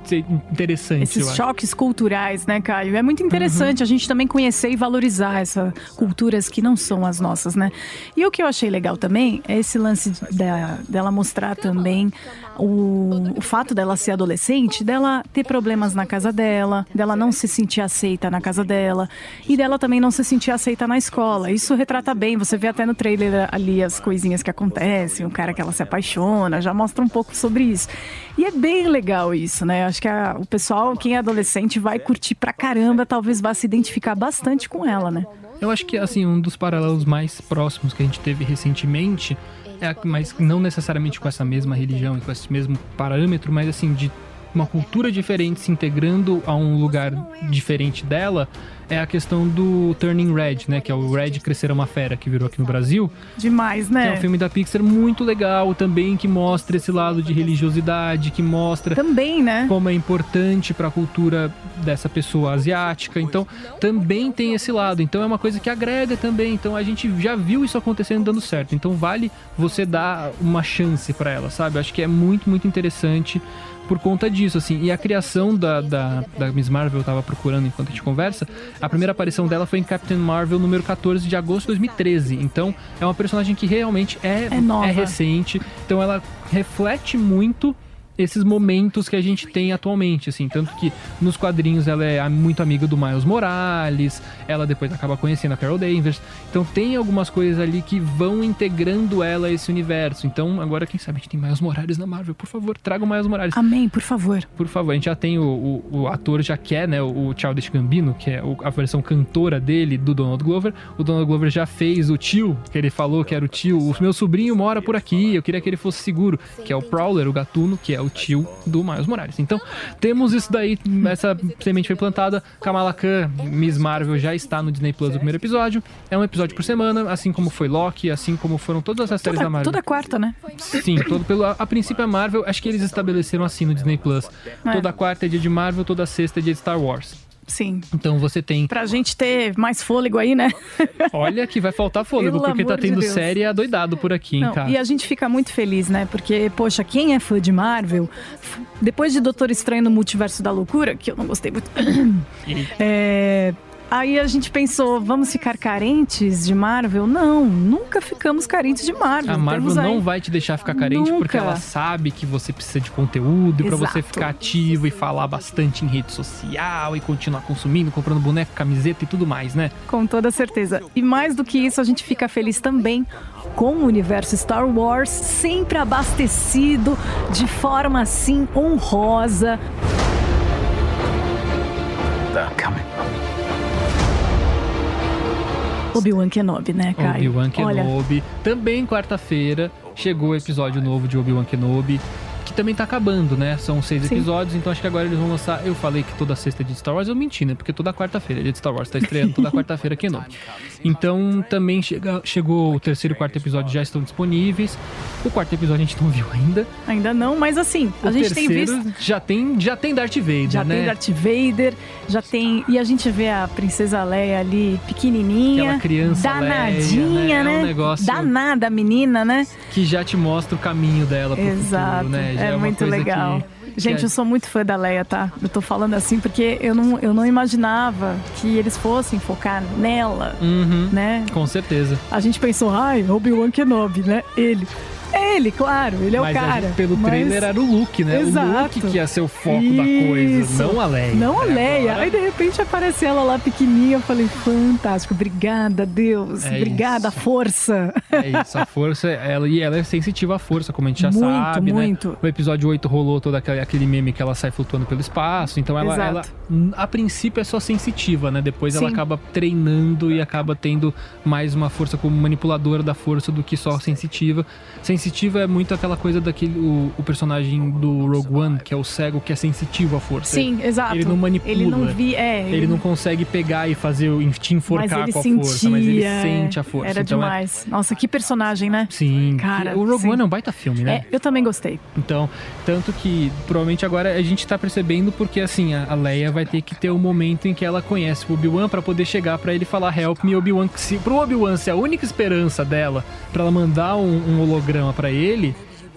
S4: ser interessante.
S5: Esses choques culturais, né, Caio? É muito interessante uhum. a gente também conhecer e valorizar essas culturas que não são as nossas, né? E o que eu achei legal também é esse lance da, dela mostrar também o, o fato dela ser adolescente, dela ter problemas na casa dela, dela não se sentir aceita na casa dela e dela também não se sentir aceita na escola. Isso retrata bem, você vê até no trailer ali as coisinhas que acontecem, o cara que ela se apaixona, já mostra um pouco sobre isso. E é bem legal isso, né? Acho que a, o pessoal, quem é adolescente, vai curtir pra caramba, talvez vá se identificar bastante com ela, né?
S4: Eu acho que, assim, um dos paralelos mais próximos que a gente teve recentemente, é, mas não necessariamente com essa mesma religião e com esse mesmo parâmetro, mas, assim, de uma cultura diferente se integrando a um lugar diferente dela, é a questão do Turning Red, né? Que é o Red Crescer é uma Fera, que virou aqui no Brasil.
S5: Demais, né?
S4: Que é um filme da Pixar muito legal também, que mostra esse lado de religiosidade, que mostra
S5: também, né?
S4: como é importante para a cultura dessa pessoa asiática. Então, também tem esse lado. Então, é uma coisa que agrega também. Então, a gente já viu isso acontecendo dando certo. Então, vale você dar uma chance para ela, sabe? Eu acho que é muito, muito interessante por conta disso, assim. E a criação da, da, da Miss Marvel, eu tava procurando enquanto a gente conversa, a primeira aparição dela foi em Captain Marvel número catorze de agosto de dois mil e treze. Então, é uma personagem que realmente é,
S5: é, nova.
S4: é recente. Então, ela reflete muito esses momentos que a gente tem atualmente, assim, tanto que nos quadrinhos ela é muito amiga do Miles Morales, ela depois acaba conhecendo a Carol Danvers, então tem algumas coisas ali que vão integrando ela a esse universo. Então agora, quem sabe, a gente tem Miles Morales na Marvel, por favor, traga o Miles Morales.
S5: Amém, por favor.
S4: Por favor, a gente já tem o, o, o ator, já quer, né, o Childish Gambino, que é o, a versão cantora dele, do Donald Glover. O Donald Glover já fez o tio, que ele falou que era o tio, o meu sobrinho mora por aqui, eu queria que ele fosse seguro, que é o Prowler, o gatuno, que é o tio do Miles Morales. Então, temos isso daí, essa semente foi plantada. Kamala Khan, Miss Marvel, já está no Disney Plus, o primeiro episódio. É um episódio por semana, assim como foi Loki, assim como foram todas as séries
S5: toda,
S4: da Marvel.
S5: Toda quarta, né?
S4: Sim, todo pelo, a, a princípio a Marvel, acho que eles estabeleceram assim no Disney Plus. É. Toda quarta é dia de Marvel, toda sexta é dia de Star Wars.
S5: Sim.
S4: Então você tem...
S5: Pra gente ter mais fôlego aí, né?
S4: Olha que vai faltar fôlego, porque tá tendo de série adoidado por aqui, hein, cara.
S5: E a gente fica muito feliz, né? Porque, poxa, quem é fã de Marvel, depois de Doutor Estranho no Multiverso da Loucura, que eu não gostei muito... é... Aí a gente pensou, vamos ficar carentes de Marvel? Não, nunca ficamos carentes de Marvel.
S4: A Marvel
S5: não
S4: aí... vai te deixar ficar carente
S5: nunca.
S4: Porque ela sabe que você precisa de conteúdo para você ficar ativo e falar bastante em rede social e continuar consumindo, comprando boneco, camiseta e tudo mais, né?
S5: Com toda certeza. E mais do que isso, a gente fica feliz também com o universo Star Wars sempre abastecido de forma assim honrosa.
S6: They're coming.
S5: Obi-Wan Kenobi, né, Caio?
S4: Obi-Wan Kenobi. Olha... Também quarta-feira chegou o episódio novo de Obi-Wan Kenobi, que também tá acabando, né? São seis Sim. episódios, então acho que agora eles vão lançar... Eu falei que toda sexta é dia de Star Wars, eu menti, né? Porque toda quarta-feira é dia de Star Wars, tá estreando toda quarta-feira Kenobi. Então também chega, chegou o terceiro e quarto episódio, já estão disponíveis. O quarto episódio a gente não viu ainda.
S5: Ainda não, mas assim, a
S4: o
S5: gente tem visto...
S4: já tem, já tem Darth Vader,
S5: já
S4: né?
S5: Já tem Darth Vader, já tem... E a gente vê a Princesa Leia ali, pequenininha.
S4: Aquela criança
S5: danadinha,
S4: Leia, né?
S5: né?
S4: É um negócio...
S5: Danada, menina, né?
S4: Que já te mostra o caminho dela pro
S5: Exato.
S4: futuro, né? Já
S5: é,
S4: é uma
S5: muito
S4: coisa
S5: legal.
S4: Que...
S5: Gente, eu sou muito fã da Leia, tá? Eu tô falando assim porque eu não, eu não imaginava que eles fossem focar nela,
S4: uhum,
S5: né?
S4: Com certeza.
S5: A gente pensou, ai, Obi-Wan Kenobi, né? Ele... É ele, claro, ele é
S4: mas
S5: o cara.
S4: Gente, pelo
S5: mas...
S4: trailer era o Luke, né?
S5: Exato.
S4: O Luke que ia ser o foco
S5: Isso.
S4: da coisa, não a Leia.
S5: Não a Leia.
S4: Agora...
S5: Aí de repente aparece ela lá pequenininha, eu falei, fantástico, obrigada, Deus,
S4: é
S5: obrigada,
S4: isso.
S5: força.
S4: É isso, a força, ela, e ela é sensitiva à força, como a gente já
S5: muito,
S4: sabe,
S5: muito.
S4: né? O episódio oito rolou todo aquele, aquele meme que ela sai flutuando pelo espaço, então ela, ela a princípio é só sensitiva, né? Depois Sim. ela acaba treinando e acaba tendo mais uma força como manipuladora da força do que só sensitiva. Sensitiva é muito aquela coisa daquele o, o personagem do Rogue One, que é o cego, que é sensitivo à força.
S5: Sim,
S4: ele,
S5: exato.
S4: Ele não manipula.
S5: Ele não vi, é,
S4: ele... ele não consegue pegar e fazer te enforcar com a
S5: sentia,
S4: força, mas ele sente a força.
S5: Era
S4: então
S5: demais. É... Nossa, que personagem, né?
S4: Sim.
S5: Cara,
S4: o Rogue
S5: sim.
S4: One é um baita filme, né?
S5: É, eu também gostei.
S4: Então, tanto que provavelmente agora a gente tá percebendo porque assim, a Leia vai ter que ter um momento em que ela conhece o Obi-Wan pra poder chegar pra ele e falar help me, Obi-Wan. Se pro Obi-Wan ser a única esperança dela pra ela mandar um, um holograma pra ele,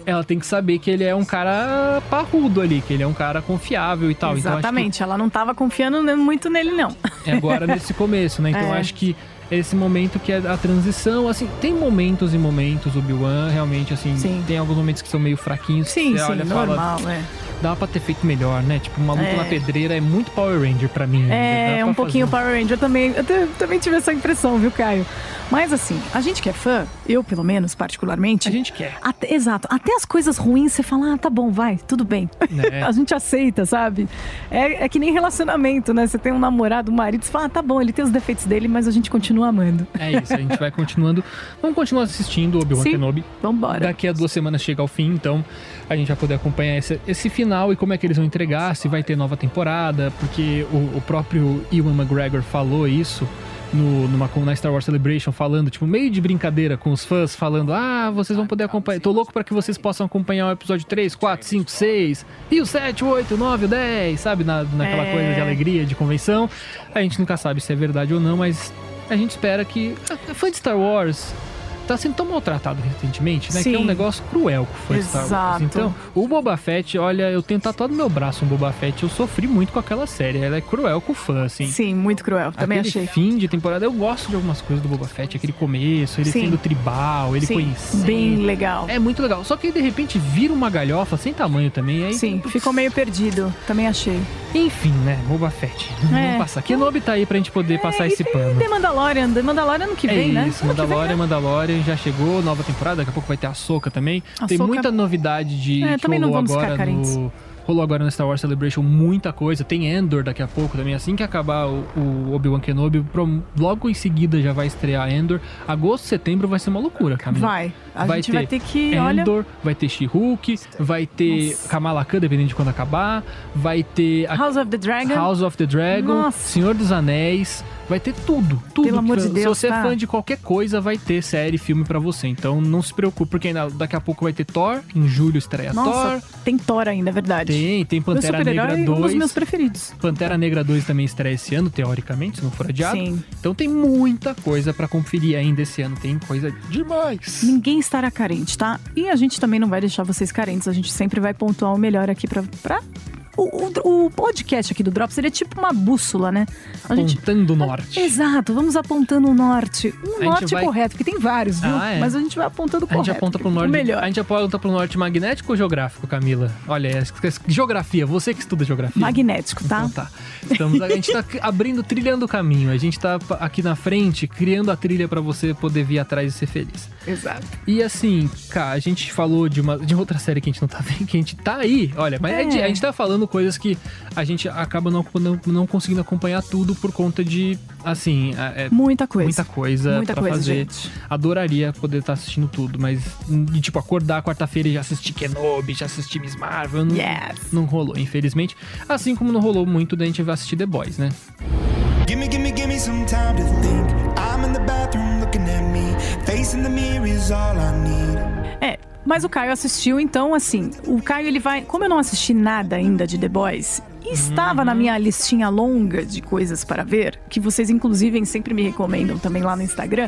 S4: ela tem que saber que ele é um cara parrudo ali, que ele é um cara confiável e tal.
S5: Exatamente,
S4: então,
S5: ela não tava confiando muito nele, não.
S4: É agora nesse começo, né? Então
S5: É.
S4: acho que esse momento que é a transição, assim, tem momentos e momentos, o Obi-Wan realmente, assim,
S5: Sim.
S4: tem alguns momentos que são meio fraquinhos.
S5: Sim,
S4: você
S5: sim,
S4: olha e fala,
S5: normal, é.
S4: dá pra ter feito melhor, né? Tipo, uma luta
S5: É.
S4: na pedreira é muito Power Ranger pra mim. ainda. Dá
S5: É,
S4: pra
S5: um pouquinho
S4: fazer
S5: Power Ranger também. Eu te- também tive essa impressão, viu, Caio? Mas assim, a gente que é fã, eu pelo menos, particularmente.
S4: A gente quer.
S5: Até- exato. Até as coisas ruins você fala, ah, tá bom, vai, tudo bem.
S4: Né?
S5: A gente aceita, sabe? É, é que nem relacionamento, né? Você tem um namorado, um marido, você fala, ah, tá bom, ele tem os defeitos dele, mas a gente continua amando.
S4: É isso, a gente vai continuando. Vamos continuar assistindo o Obi-Wan
S5: Sim.
S4: Kenobi.
S5: Vambora.
S4: Daqui a duas semanas chega ao fim, então a gente vai poder acompanhar esse, esse final e como é que eles vão entregar, se vai ter nova temporada, porque o, o próprio Ewan McGregor falou isso no, numa, na Star Wars Celebration, falando, tipo, meio de brincadeira com os fãs, falando, ah, vocês vão poder acompanhar, tô louco pra que vocês possam acompanhar o episódio três, quatro, cinco, seis, e o sete, oito, nove, o dez, sabe, Na, naquela
S5: É.
S4: coisa de alegria, de convenção. A gente nunca sabe se é verdade ou não, mas a gente espera que... Fã de Star Wars tá sendo tão maltratado recentemente, né?
S5: Sim.
S4: Que é um negócio cruel que foi Star Wars.
S5: Exato.
S4: Então, o Boba Fett, olha, eu tenho tatuado no meu braço um Boba Fett. Eu sofri muito com aquela série. Ela é cruel com o fã, assim.
S5: Sim, muito cruel, também
S4: Aquele
S5: achei.
S4: fim de temporada, eu gosto de algumas coisas do Boba Fett. Aquele começo, ele
S5: Sim.
S4: sendo tribal, ele
S5: Sim,
S4: conhecendo.
S5: bem legal.
S4: É muito legal. Só que de repente vira uma galhofa sem tamanho também. Aí,
S5: Sim, ficou meio perdido, também achei.
S4: Enfim, né? Boba Fett.
S5: É.
S4: Vamos passar. Kenobi tá aí pra gente poder passar
S5: É, e
S4: esse
S5: tem
S4: pano.
S5: The Mandalorian, The Mandalorian ano que
S4: É
S5: vem, né?
S4: isso,
S5: Ano que vem,
S4: Mandalorian,
S5: né?
S4: Mandalorian já chegou, nova temporada, daqui a pouco vai ter a Ahsoka também. Tem
S5: Ahsoka.
S4: muita novidade de
S5: É,
S4: que
S5: também não
S4: rolou
S5: vamos ficar
S4: agora
S5: carentes.
S4: no rolou agora no Star Wars Celebration, muita coisa. Tem Endor daqui a pouco também, assim que acabar o, o Obi-Wan Kenobi, pro- logo em seguida já vai estrear Endor. Agosto, setembro vai ser uma loucura, Camila.
S5: Vai. A
S4: Vai
S5: gente
S4: ter
S5: vai ter que, olha...
S4: Endor, vai ter She-Hulk, vai ter
S5: Nossa.
S4: Kamala Khan, dependendo de quando acabar, vai ter a-
S5: House of the Dragon.
S4: House of the Dragon,
S5: Nossa.
S4: Senhor dos Anéis, vai ter tudo, tudo.
S5: Pelo amor
S4: que-
S5: de Deus,
S4: Se você
S5: tá?
S4: é fã de qualquer coisa, vai ter série, filme pra você. Então não se preocupe, porque ainda daqui a pouco vai ter Thor, em julho estreia
S5: Nossa,
S4: Thor.
S5: tem Thor ainda, é verdade.
S4: Tem, tem
S5: Meu
S4: Pantera Negra
S5: super-herói, um dos
S4: dois.
S5: meus preferidos.
S4: Pantera Negra dois também estreia esse ano, teoricamente, se não for adiado.
S5: Sim.
S4: Então tem muita coisa pra conferir ainda esse ano. Tem coisa demais.
S5: Ninguém estará carente, tá? E a gente também não vai deixar vocês carentes. A gente sempre vai pontuar o melhor aqui pra... pra... O, o, o podcast aqui do Drops, ele é tipo uma bússola, né? A gente...
S4: Apontando o norte.
S5: Exato, vamos apontando o norte. Um
S4: A gente
S5: norte
S4: vai-
S5: correto, porque tem vários, viu?
S4: Ah, é.
S5: Mas a gente vai apontando o
S4: A
S5: correto.
S4: gente aponta pro
S5: o
S4: norte.
S5: melhor.
S4: A gente aponta pro norte magnético ou geográfico, Camila? Olha, é, é- geografia, você que estuda geografia.
S5: Magnético, tá?
S4: Então tá. Estamos, a gente tá abrindo, trilhando o caminho. A gente tá aqui na frente, criando a trilha pra você poder vir atrás e ser feliz.
S5: Exato.
S4: E assim, cara, a gente falou de uma de outra série que a gente não tá vendo, que a gente tá aí, olha, mas é.
S5: É.
S4: a gente tá falando coisas que a gente acaba não, não, não conseguindo acompanhar tudo por conta de, assim, é, é
S5: Muita coisa.
S4: muita coisa
S5: Muita
S4: pra
S5: coisa,
S4: fazer.
S5: gente.
S4: Adoraria poder estar assistindo tudo, mas de tipo acordar quarta-feira e já assistir Kenobi, já assistir Miss Marvel, não,
S5: Yes.
S4: não rolou, infelizmente. Assim como não rolou muito da gente assistir The Boys, né?
S8: Gimme, gimme, gimme some time to think. I'm in the bathroom looking at me. Facing the mirror is all I need.
S5: É, mas o Caio assistiu, então, assim, o Caio, ele vai... Como eu não assisti nada ainda de The Boys, e estava na minha listinha longa de coisas para ver, que vocês, inclusive, sempre me recomendam também lá no Instagram,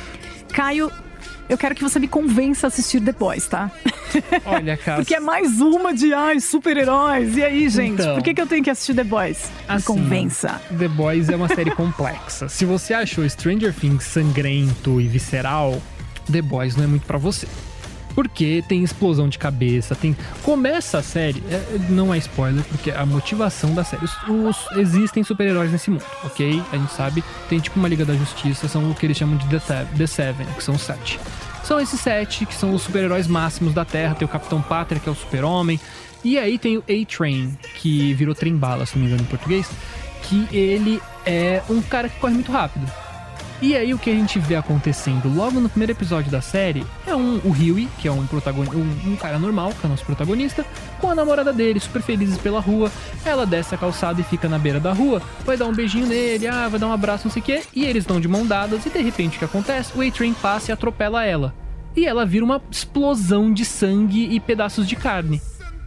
S5: Caio, eu quero que você me convença a assistir The Boys, tá?
S4: Olha, cara.
S5: Porque é mais uma de, ai, super-heróis. E aí, gente,
S4: Então.
S5: por que, que eu tenho que assistir The Boys? Me
S4: Assim,
S5: convença.
S4: The Boys é uma série complexa. Se você achou Stranger Things sangrento e visceral, The Boys não é muito pra você. Porque tem explosão de cabeça, tem... Começa a série, é, não é spoiler, porque a motivação da série... Os, os- existem super-heróis nesse mundo, ok? A gente sabe, tem tipo uma Liga da Justiça, são o que eles chamam de The, Seven, The Seven, que são os sete. São esses sete, que são os super-heróis máximos da Terra, tem o Capitão Pátria, que é o super-homem, e aí tem o A-Train, que virou trem-bala, se não me engano em português, que ele é um cara que corre muito rápido. E aí o que a gente vê acontecendo logo no primeiro episódio da série é um, o Huey, que é um, protagonista, um, um cara normal, que é o nosso protagonista, com a namorada dele, super felizes pela rua. Ela desce a calçada e fica na beira da rua, vai dar um beijinho nele, ah, vai dar um abraço, não sei o quê, e eles dão de mão dadas, e de repente o que acontece? O A-Train passa e atropela ela. E ela vira uma explosão de sangue e pedaços de carne.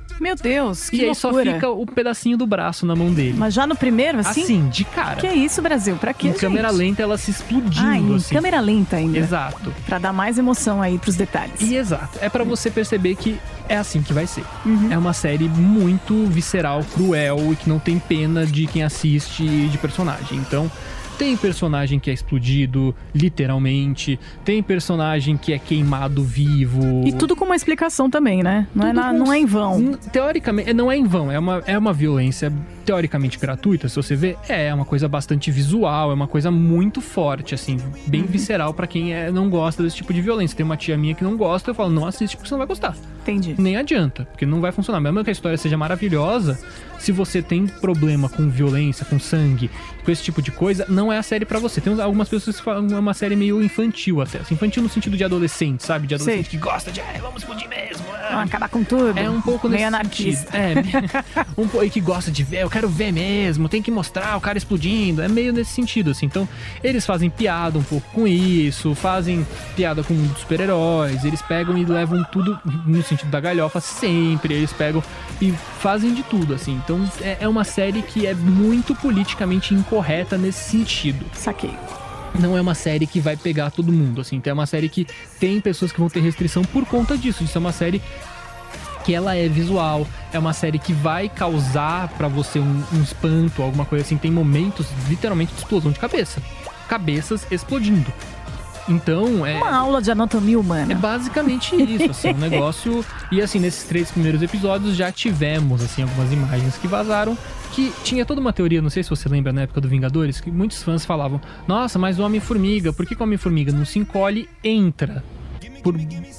S5: Meu Deus, que
S4: e aí
S5: loucura.
S4: só fica o pedacinho do braço na mão dele.
S5: Mas já no primeiro, assim?
S4: Assim, de cara.
S5: Que isso, Brasil? Pra quê,
S4: Em
S5: gente?
S4: câmera lenta, ela se explodindo,
S5: Ah, em
S4: assim.
S5: câmera lenta ainda.
S4: Exato.
S5: Pra dar mais emoção aí pros detalhes.
S4: E exato. É pra você perceber que é assim que vai ser.
S5: Uhum.
S4: É uma série muito visceral, cruel e que não tem pena de quem assiste e de personagem. Então, tem personagem que é explodido, literalmente. Tem personagem que é queimado vivo.
S5: E tudo com uma explicação também, né? Não, é, na,
S4: com-
S5: não é em vão.
S4: N- Teoricamente, não é em vão. É uma, é uma violência teoricamente gratuita, se você vê. É uma coisa bastante visual, é uma coisa muito forte, assim. Bem visceral pra quem é, não gosta desse tipo de violência. Tem uma tia minha que não gosta, eu falo, não assiste porque você não vai gostar.
S5: Entendi.
S4: Nem adianta, porque não vai funcionar. Mesmo que a história seja maravilhosa, se você tem problema com violência, com sangue, com esse tipo de coisa, não é a série pra você. Tem algumas pessoas que falam que é uma série meio infantil até. Assim, infantil no sentido de adolescente, sabe? De adolescente
S5: Sei.
S4: que gosta de, ah, vamos explodir mesmo. ah."
S5: Vamos acabar com tudo.
S4: É um pouco
S5: Meio
S4: nesse
S5: anarquista.
S4: sentido. É, um pouco que gosta de ver, eu quero ver mesmo, tem que mostrar o cara explodindo. É meio nesse sentido, assim. Então, eles fazem piada um pouco com isso, fazem piada com super-heróis, eles pegam e levam tudo no sentido da galhofa sempre, eles pegam e fazem de tudo, assim. Então, é, é uma série que é muito politicamente incorreta nesse sentido.
S5: Saquei.
S4: Não é uma série que vai pegar todo mundo, assim. Então é uma série que tem pessoas que vão ter restrição por conta disso. Isso é uma série que ela é visual, é uma série que vai causar pra você um, um espanto, alguma coisa assim. Tem momentos, literalmente, de explosão de cabeça. Cabeças explodindo. Então, é...
S5: Uma aula de anatomia humana.
S4: É basicamente isso, assim, um negócio... E assim, nesses três primeiros episódios já tivemos, assim, algumas imagens que vazaram, que tinha toda uma teoria, não sei se você lembra, na época do Vingadores, que muitos fãs falavam, nossa, mas o Homem-Formiga, por que, que o Homem-Formiga não se encolhe, entra por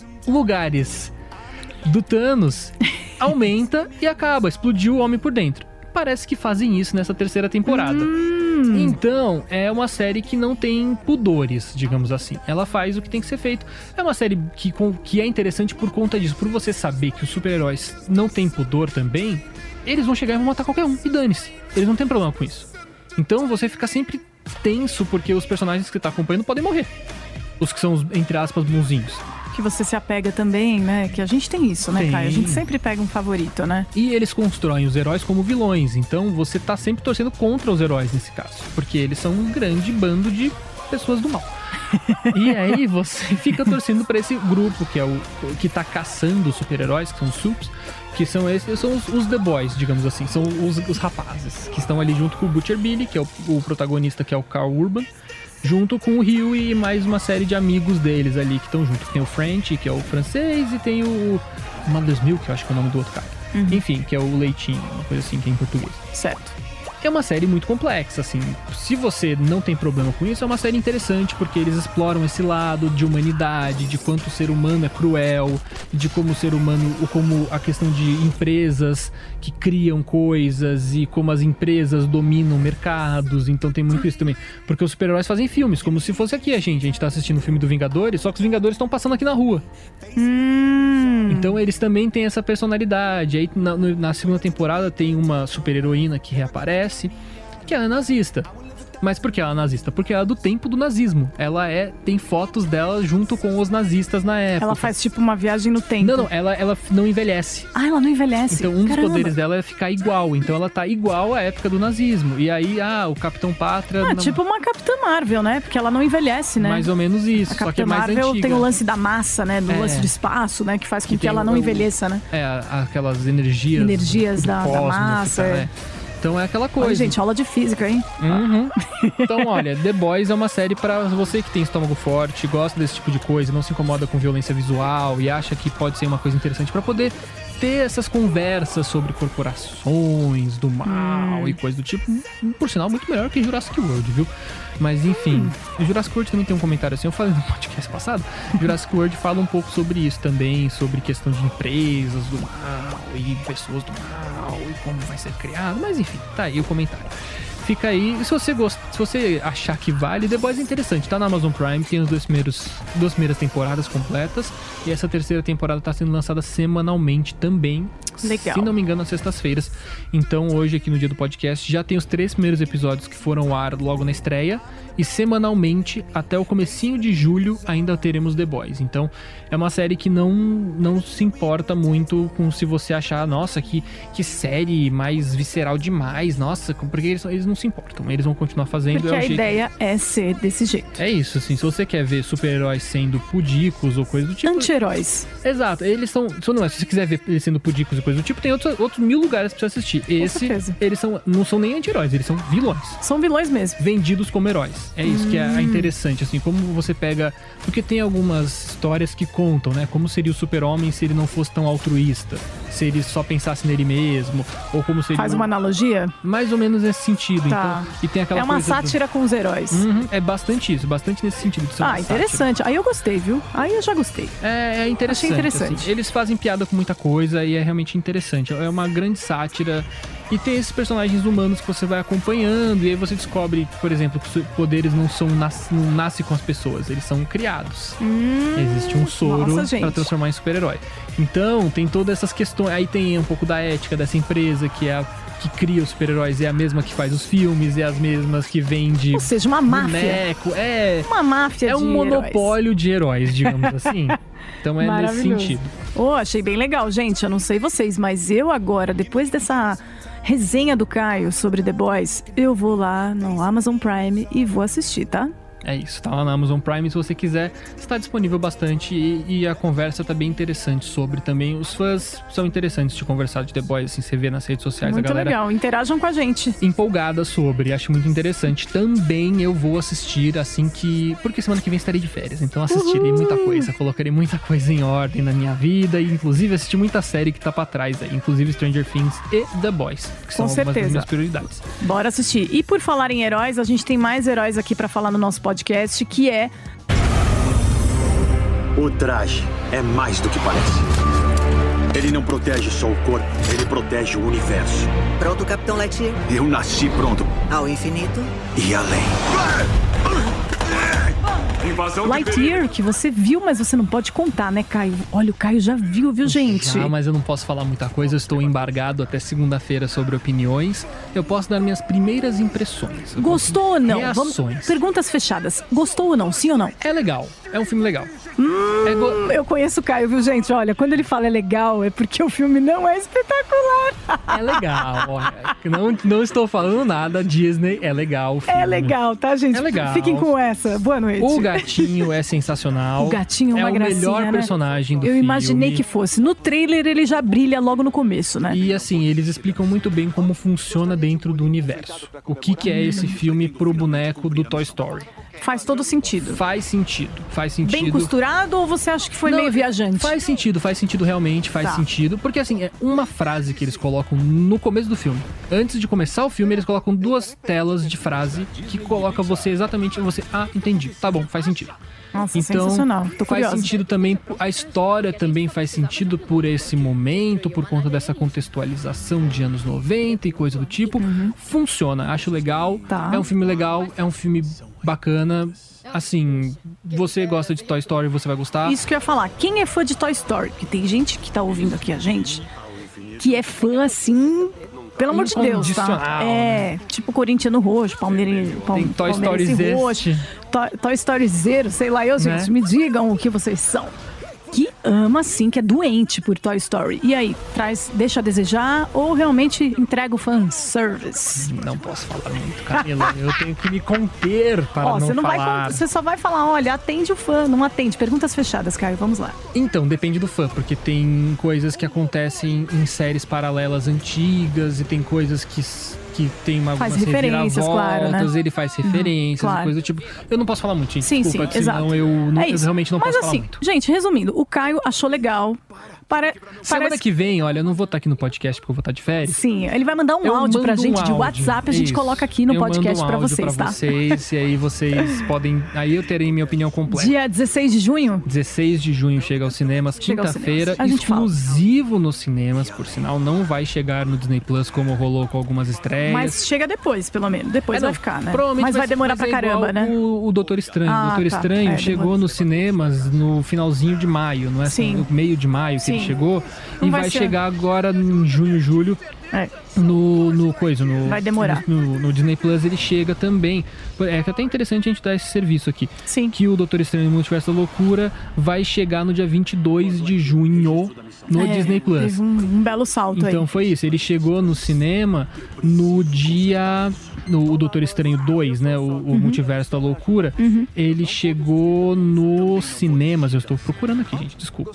S4: lugares do Thanos, aumenta e acaba, explodiu o homem por dentro. Parece que fazem isso nessa terceira temporada.
S5: Hum.
S4: Então, é uma série que não tem pudores, digamos assim. Ela faz o que tem que ser feito. É uma série que, com, que é interessante por conta disso. Por você saber que os super-heróis não têm pudor também, eles vão chegar e vão matar qualquer um. E dane-se. Eles não têm problema com isso. Então, você fica sempre tenso porque os personagens que você tá acompanhando podem morrer. Os que são os, entre aspas, bonzinhos.
S5: Que você se apega também, né? Que a gente tem isso, né,
S4: Tem.
S5: Caio? A gente sempre pega um favorito, né?
S4: E eles constroem os heróis como vilões. Então você tá sempre torcendo contra os heróis nesse caso. Porque eles são um grande bando de pessoas do mal. E aí você fica torcendo pra esse grupo que é o que tá caçando os super-heróis, que são os Supes, que são esses, são os, os The Boys, digamos assim. São os, os rapazes que estão ali junto com o Butcher Billy, que é o, o protagonista, que é o Carl Urban, junto com o Rio e mais uma série de amigos deles ali que estão junto. Tem o French, que é o francês, e tem o Mother's Milk, que eu acho que é o nome do outro cara.
S5: Uhum.
S4: Enfim, que é o Leitinho, uma coisa assim que é em português.
S5: Certo.
S4: É uma série muito complexa, assim. Se você não tem problema com isso, é uma série interessante, porque eles exploram esse lado de humanidade, de quanto o ser humano é cruel, de como o ser humano, como a questão de empresas que criam coisas e como as empresas dominam mercados. Então tem muito isso também. Porque os super-heróis fazem filmes, como se fosse aqui a gente. A gente tá assistindo o filme do Vingadores, só que os Vingadores estão passando aqui na rua.
S5: Hum.
S4: Então eles também têm essa personalidade. Aí na, no- na segunda temporada tem uma super-heroína que reaparece, que ela é nazista. Mas por que ela é nazista? Porque ela é do tempo do nazismo. Ela é tem fotos dela junto com os nazistas na época.
S5: Ela faz tipo uma viagem no tempo.
S4: Não, não, ela, ela não envelhece.
S5: Ah, ela não envelhece.
S4: Então um dos
S5: Caramba.
S4: poderes dela é ficar igual. Então ela tá igual à época do nazismo. E aí, ah, o Capitão Pátria...
S5: Ah,
S4: não-
S5: tipo uma Capitã Marvel, né? Porque ela não envelhece, né?
S4: mais ou menos isso,
S5: A
S4: só que
S5: Capitã
S4: é mais
S5: Marvel
S4: antiga.
S5: tem o lance da massa, né? Do
S4: É.
S5: lance do espaço, né? Que faz com
S4: Que
S5: que,
S4: tem
S5: ela
S4: o-
S5: não envelheça, né?
S4: É, a- aquelas energias...
S5: Energias
S4: do
S5: da- da
S4: cosmos,
S5: massa,
S4: tá,
S5: é.
S4: né? Então é aquela coisa.
S5: Olha, gente, aula de física, hein?
S4: Uhum. Então, olha, The Boys é uma série pra você que tem estômago forte, gosta desse tipo de coisa, não se incomoda com violência visual e acha que pode ser uma coisa interessante pra poder ter essas conversas sobre corporações do mal
S5: Hum.
S4: e coisa do tipo. Por sinal, muito melhor que Jurassic World, viu? Mas enfim, o Jurassic World também tem um comentário assim, eu falei no podcast passado, Jurassic World fala um pouco sobre isso também, sobre questão de empresas do mal e pessoas do mal e como vai ser criado, mas enfim, tá aí o comentário. Fica aí, e se você gosta, se você achar que vale, The Boys é interessante, tá na Amazon Prime, tem as duas primeiros, duas primeiras temporadas completas, e essa terceira temporada tá sendo lançada semanalmente também,
S5: Legal.
S4: Se não me engano, às sextas-feiras. Então, hoje, aqui no dia do podcast, já tem os três primeiros episódios que foram ao ar logo na estreia. E semanalmente, até o comecinho de julho, ainda teremos The Boys. Então, é uma série que não, não se importa muito com se você achar, nossa, que, que série mais visceral demais, nossa, porque eles, eles não se importam. Eles vão continuar fazendo.
S5: Porque
S4: é
S5: a
S4: jeito...
S5: ideia é ser desse jeito.
S4: É isso, assim, se você quer ver super-heróis sendo pudicos ou coisa do tipo...
S5: Anti-heróis.
S4: Exato, eles são... Se não é, se você quiser ver eles sendo pudicos e coisa do tipo, tem outros, outros mil lugares pra você assistir. Esse, eles são, não são nem anti-heróis, eles são vilões.
S5: São vilões mesmo.
S4: Vendidos como heróis. É isso hum. que é interessante, assim, como você pega... Porque tem algumas histórias que contam, né? Como seria o super-homem se ele não fosse tão altruísta, se ele só pensasse nele mesmo, ou como seria...
S5: Faz uma analogia?
S4: Mais ou menos nesse sentido,
S5: tá.
S4: Então. E tem aquela
S5: é uma
S4: coisa
S5: sátira
S4: do...
S5: com os heróis.
S4: Uhum, é bastante isso, bastante nesse sentido. De ser
S5: ah, interessante.
S4: Sátira.
S5: Aí eu gostei, viu? Aí eu já gostei.
S4: É, é interessante.
S5: Achei interessante.
S4: Assim. Eles fazem piada com muita coisa e é realmente interessante. É uma grande sátira. E tem esses personagens humanos que você vai acompanhando e aí você descobre, por exemplo, que os poderes não são nas, não nascem com as pessoas, eles são criados.
S5: Hum,
S4: Existe um soro
S5: nossa,
S4: para transformar em super-herói. Então, tem todas essas questões. Aí tem um pouco da ética dessa empresa, que é a que cria os super-heróis, é a mesma que faz os filmes, é as mesmas que vende...
S5: Ou seja, uma máfia.
S4: Boneco, é...
S5: Uma máfia
S4: É um
S5: de
S4: monopólio
S5: heróis.
S4: de heróis, digamos assim. Então é nesse sentido.
S5: Oh, achei bem legal, gente. Eu não sei vocês, mas eu agora, depois dessa resenha do Caio sobre The Boys, eu vou lá no Amazon Prime e vou assistir, tá?
S4: É isso, tá lá na Amazon Prime, se você quiser, está disponível bastante e, e a conversa tá bem interessante sobre também. Os fãs são interessantes de conversar de The Boys, assim, você vê nas redes sociais
S5: muito
S4: a galera...
S5: Muito legal, interajam com a gente.
S4: Empolgada sobre, acho muito interessante. Também eu vou assistir assim que... Porque semana que vem estarei de férias, então assistirei Uhul. muita coisa, colocarei muita coisa em ordem na minha vida e inclusive assisti muita série que tá pra trás aí, inclusive Stranger Things e The Boys, que são
S5: com
S4: algumas
S5: certeza.
S4: das minhas prioridades.
S5: Bora assistir. E por falar em heróis, a gente tem mais heróis aqui pra falar no nosso podcast. podcast, que é...
S9: O traje é mais do que parece. Ele não protege só o corpo, ele protege o universo.
S10: Pronto, Capitão Lightyear?
S9: Eu nasci pronto.
S10: Ao infinito?
S9: E além.
S5: Lightyear, que você viu, mas você não pode contar, né, Caio? Olha, o Caio já viu, viu, gente?
S4: Já, mas eu não posso falar muita coisa. Eu estou embargado até segunda-feira sobre opiniões. Eu posso dar minhas primeiras impressões. Eu
S5: Gostou ou não?
S4: Reações.
S5: Vamos... Perguntas fechadas. Gostou ou não? Sim ou não?
S4: É legal. É um filme legal.
S5: Hum,
S4: é go...
S5: Eu conheço o Caio, viu, gente? Olha, quando ele fala é legal, é porque o filme não é espetacular.
S4: É legal. Olha, não, não estou falando nada. Disney é legal. O filme.
S5: É legal, tá, gente?
S4: É legal.
S5: Fiquem com essa. Boa noite.
S4: O gatinho é sensacional.
S5: O gatinho é uma
S4: é
S5: gracinha,
S4: É o melhor
S5: né?
S4: personagem do
S5: Eu
S4: filme.
S5: imaginei que fosse. No trailer ele já brilha logo no começo, né?
S4: E assim, eles explicam muito bem como funciona dentro do universo. O que, que é esse filme pro boneco do Toy Story.
S5: Faz todo sentido.
S4: Faz sentido, faz sentido.
S5: Bem costurado ou você acha que foi Não, meio viajante?
S4: Faz sentido, faz sentido realmente, faz
S5: tá.
S4: sentido. Porque assim, é uma frase que eles colocam no começo do filme. Antes de começar o filme, eles colocam duas telas de frase que coloca você exatamente, você, ah, entendi, tá bom, faz sentido.
S5: Nossa,
S4: então,
S5: sensacional. Tô
S4: faz
S5: curiosa.
S4: sentido também, a história também faz sentido por esse momento, por conta dessa contextualização de anos noventa e coisa do tipo.
S5: Uhum.
S4: Funciona, acho legal.
S5: Tá.
S4: É um filme legal, é um filme bacana. Assim, você gosta de Toy Story, você vai gostar.
S5: Isso que eu ia falar. Quem é fã de Toy Story? Porque tem gente que tá ouvindo aqui a gente que é fã, assim... Pelo amor de Deus, tá? É, tipo corintiano roxo, palmeirense,
S4: Tem Toy Story
S5: roxo, Toy, Toy Story Zero, sei lá, eu, gente, né? Me digam o que vocês são. Que ama, assim, que é doente por Toy Story. E aí, traz, deixa a desejar ou realmente entrega o fanservice?
S4: Não posso falar muito, Camila. Eu tenho que me conter para
S5: Ó,
S4: não
S5: você não
S4: falar.
S5: Vai, você só vai falar, olha, atende o fã, não atende. Perguntas fechadas, Caio, vamos lá.
S4: Então, depende do fã, porque tem coisas que acontecem em séries paralelas antigas e tem coisas que... que tem uma,
S5: faz
S4: umas
S5: referências, claro, né?
S4: Ele faz referências,
S5: uhum, claro.
S4: E coisa do tipo. Eu não posso falar muito, gente.
S5: Sim,
S4: Desculpa,
S5: sim,
S4: senão
S5: exato.
S4: eu, não,
S5: é
S4: eu realmente não
S5: Mas
S4: posso
S5: assim,
S4: falar muito.
S5: Gente, resumindo, o Caio achou legal. Para,
S4: Semana
S5: parece...
S4: que vem, olha, eu não vou estar aqui no podcast porque eu vou estar de férias.
S5: Sim, ele vai mandar um eu áudio pra gente um de WhatsApp, a gente
S4: Isso.
S5: coloca aqui no
S4: eu
S5: podcast
S4: um
S5: pra vocês,
S4: pra
S5: tá?
S4: vocês, e aí vocês podem... Aí eu terei minha opinião completa.
S5: Dia dezesseis de junho?
S4: dezesseis de junho chega aos cinemas, quinta-feira, exclusivo nos cinemas, por sinal, não vai chegar no Disney Plus como rolou com algumas estreias.
S5: Mas chega depois, pelo menos. Depois
S4: é,
S5: vai ficar, né?
S4: Provavelmente
S5: Mas vai, vai demorar
S4: pra
S5: caramba, né?
S4: O, o Doutor Estranho.
S5: Ah,
S4: o Doutor
S5: tá.
S4: Estranho
S5: é,
S4: chegou
S5: demora.
S4: nos cinemas no finalzinho de maio, não é?
S5: Sim.
S4: No meio de maio que
S5: Sim.
S4: ele chegou.
S5: Não
S4: e
S5: vai
S4: vai
S5: ser.
S4: chegar agora em junho, julho.
S5: É.
S4: No, no coisa, no,
S5: Vai demorar.
S4: No, no, no Disney Plus ele chega também. É até interessante a gente dar esse serviço aqui.
S5: Sim.
S4: Que o Doutor Estranho no Multiverso da Loucura vai chegar no dia vinte e dois de junho no
S5: É,
S4: Disney Plus.
S5: Teve um, um belo salto
S4: Então
S5: aí.
S4: foi isso, ele chegou no cinema no dia... No, o Doutor Estranho dois, né? O, o
S5: Uhum.
S4: Multiverso da Loucura.
S5: Uhum.
S4: Ele chegou nos cinemas. Eu estou procurando aqui, gente, desculpa.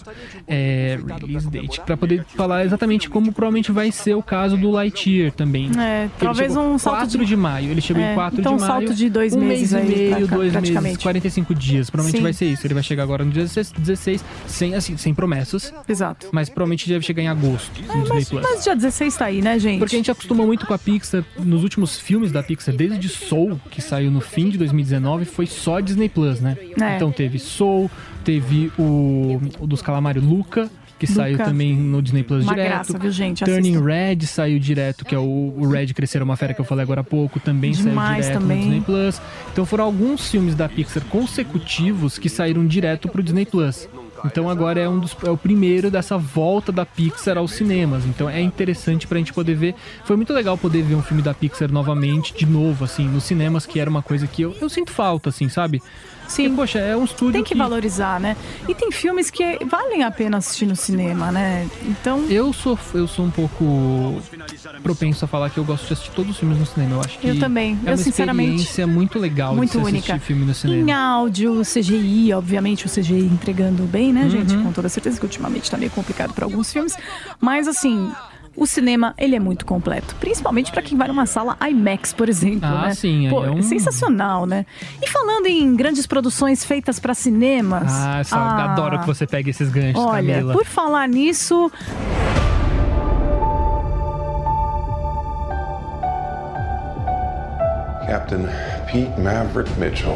S4: É, release date. Pra poder falar exatamente como provavelmente vai ser o caso do Lightyear também.
S5: É,
S4: Ele
S5: talvez
S4: chegou
S5: um salto
S4: quatro
S5: de...
S4: de maio. Ele chegou
S5: É,
S4: em quatro
S5: então
S4: de
S5: um
S4: maio.
S5: salto de dois
S4: um
S5: meses
S4: mês
S5: aí,
S4: e meio,
S5: pra-
S4: dois meses,
S5: praticamente.
S4: quarenta e cinco dias. Provavelmente
S5: Sim.
S4: vai ser isso. Ele vai chegar agora no dia dezesseis, sem, assim, sem promessas.
S5: Exato.
S4: Mas provavelmente deve chegar em agosto no Disney
S5: Mas,
S4: Plus.
S5: mas dia dezesseis tá aí, né, gente?
S4: Porque a gente acostuma muito com a Pixar, nos últimos filmes da Pixar, desde Soul, que saiu no fim de dois mil e dezenove, foi só Disney Plus, né?
S5: É.
S4: Então teve Soul, teve o, o dos Calamari Luca, que
S5: Luca.
S4: saiu também no Disney Plus
S5: Uma
S4: direto.
S5: graça, viu, gente?
S4: Turning
S5: Assistam.
S4: Red saiu direto, que é o, o Red Crescer uma Fera que eu falei agora há pouco, também
S5: Demais
S4: saiu direto
S5: também.
S4: no Disney Plus. Então foram alguns filmes da Pixar consecutivos que saíram direto pro Disney Plus. Então agora é, um dos, é o primeiro dessa volta da Pixar aos cinemas. Então é interessante pra gente poder ver. Foi muito legal poder ver um filme da Pixar novamente, de novo, assim, nos cinemas, que era uma coisa que eu, eu sinto falta, assim, sabe?
S5: Sim.
S4: Porque, poxa, é um estúdio
S5: Tem que,
S4: que
S5: valorizar, né? E tem filmes que valem a pena assistir no cinema, né? Então...
S4: Eu sou, eu sou um pouco propenso a falar que eu gosto de assistir todos os filmes no cinema. Eu acho que
S5: Eu também.
S4: é
S5: Eu,
S4: uma
S5: sinceramente,
S4: experiência muito legal
S5: muito
S4: de se
S5: única.
S4: assistir filme no cinema.
S5: Em áudio, C G I, obviamente o C G I entregando bem, né,
S4: Uhum.
S5: gente? Com toda certeza que ultimamente tá meio complicado para alguns filmes. Mas assim, o cinema, ele é muito completo. Principalmente para quem vai numa sala IMAX, por exemplo,
S4: Ah,
S5: né?
S4: sim, aí
S5: Pô,
S4: é um-
S5: é sensacional, né? E falando em grandes produções feitas para cinemas...
S4: Ah, só
S5: ah,
S4: adoro que você pegue esses ganchos,
S5: Olha,
S4: Camila.
S5: por falar nisso...
S6: Captain Pete Maverick Mitchell.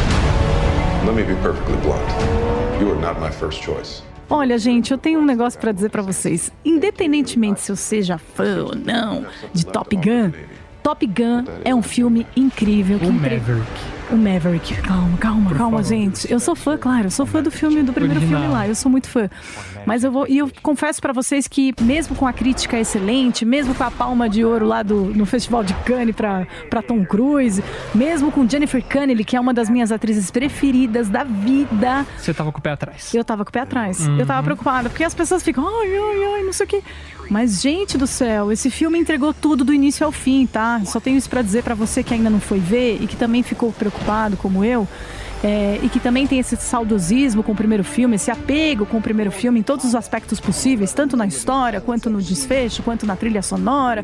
S6: Let me be perfectly blunt. You are not my first choice.
S5: Olha, gente, eu tenho um negócio pra dizer pra vocês. Independentemente se eu seja fã ou não de Top Gun, Top Gun é um filme incrível. Que
S4: O
S5: entre-
S4: Maverick.
S5: O Maverick. Calma, calma,
S4: Por
S5: calma,
S4: favor.
S5: gente. Eu sou fã, claro. Eu sou fã do filme, do primeiro
S4: Original.
S5: filme lá. Eu sou muito fã. Mas eu vou... E eu confesso pra vocês que, mesmo com a crítica excelente, mesmo com a palma de ouro lá do, no Festival de Cannes pra, pra Tom Cruise, mesmo com Jennifer Connelly, que é uma das minhas atrizes preferidas da vida...
S4: Você tava com o pé atrás.
S5: Eu tava com o pé atrás.
S4: Uhum.
S5: Eu tava preocupada, porque as pessoas ficam, ai, ai, ai, não sei o quê. Mas, gente do céu, esse filme entregou tudo do início ao fim, tá? Só tenho isso pra dizer pra você que ainda não foi ver e que também ficou preocupado, como eu. É, e que também tem esse saudosismo com o primeiro filme, esse apego com o primeiro filme em todos os aspectos possíveis, tanto na história, quanto no desfecho, quanto na trilha sonora,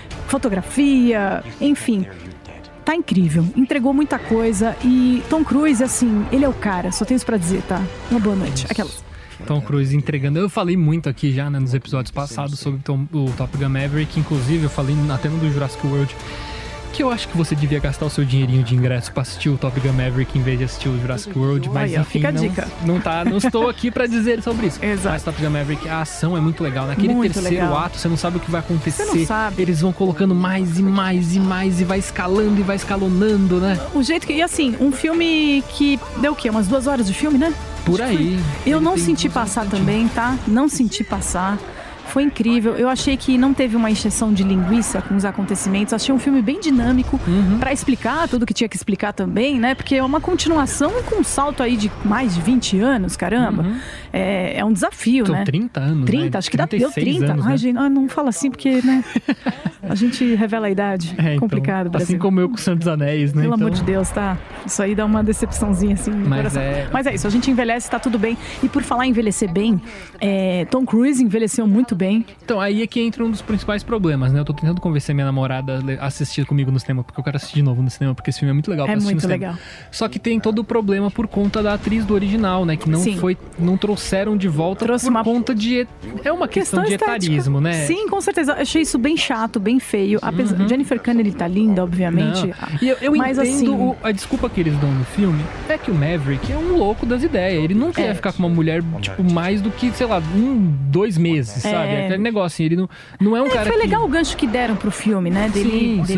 S5: fotografia, enfim. Tá incrível, entregou muita coisa e Tom Cruise, assim, ele é o cara, só tenho isso pra dizer, tá? Uma boa noite. Aquelas.
S4: Tom Cruise entregando. Eu falei muito aqui já, né, nos episódios passados sobre Tom, o Top Gun Maverick. Inclusive, eu falei até no do Jurassic World que eu acho que você devia gastar o seu dinheirinho de ingresso pra assistir o Top Gun Maverick em vez de assistir o Jurassic World. Mas
S5: Olha,
S4: enfim,
S5: fica a
S4: não,
S5: dica.
S4: não, tá, não estou aqui pra dizer sobre isso.
S5: Exato.
S4: Mas Top Gun Maverick, a ação é muito legal. Naquele
S5: Muito
S4: terceiro
S5: legal.
S4: ato, você não sabe o que vai acontecer.
S5: Você não sabe.
S4: Eles vão colocando mais e mais e mais e vai escalando e vai escalonando, né?
S5: O jeito que... E assim, um filme que deu o quê? Umas duas horas de filme, né?
S4: Por aí.
S5: Eu
S4: Ele
S5: não
S4: tem
S5: senti
S4: duas
S5: passar
S4: horas e
S5: também, tá? Não senti passar. Foi incrível. Eu achei que não teve uma encheção de linguiça com os acontecimentos. Achei um filme bem dinâmico
S4: Uhum.
S5: pra explicar tudo que tinha que explicar também, né? Porque é uma continuação com um salto aí de mais de vinte anos, caramba.
S4: Uhum.
S5: É, é um desafio,
S4: São
S5: né?
S4: trinta anos,
S5: trinta,
S4: né?
S5: acho que dá, deu
S4: trinta e seis
S5: trinta.
S4: anos,
S5: Ai,
S4: né?
S5: gente, ai, não fala assim porque, né? A gente revela a idade.
S4: É, então,
S5: Complicado, Brasil.
S4: assim como eu com Santos Anéis, né?
S5: Pelo
S4: então...
S5: amor de Deus, tá? Isso aí dá uma decepçãozinha assim no
S4: Mas
S5: coração.
S4: é-
S5: Mas é isso, a gente envelhece, tá tudo bem. E por falar em envelhecer bem, é, Tom Cruise envelheceu muito bem.
S4: Então, aí é que entra um dos principais problemas, né? Eu tô tentando convencer minha namorada a assistir comigo no cinema, porque eu quero assistir de novo no cinema, porque esse filme é muito legal pra
S5: É
S4: assistir
S5: muito
S4: no cinema.
S5: legal.
S4: Só que tem todo o problema por conta da atriz do original, né? Que não
S5: Sim.
S4: foi, não trouxeram de volta
S5: Trouxe
S4: por
S5: uma-
S4: conta de... É uma questão, de
S5: estética.
S4: etarismo, né?
S5: Sim, com certeza. Eu achei isso bem chato, bem feio. Apesar,
S4: Uhum.
S5: Jennifer Connelly tá linda, obviamente.
S4: Não. E eu, eu
S5: Mas,
S4: entendo
S5: assim,
S4: o- a desculpa que eles dão no filme é que o Maverick é um louco das ideias. Ele nunca
S5: É.
S4: ia ficar com uma mulher, tipo, mais do que, sei lá, um, dois meses,
S5: É.
S4: sabe? Aquele negócio assim, ele não, não é um
S5: É,
S4: cara
S5: foi
S4: que...
S5: legal o gancho que deram pro filme, né? Dele,
S4: Sim, sim.
S5: dele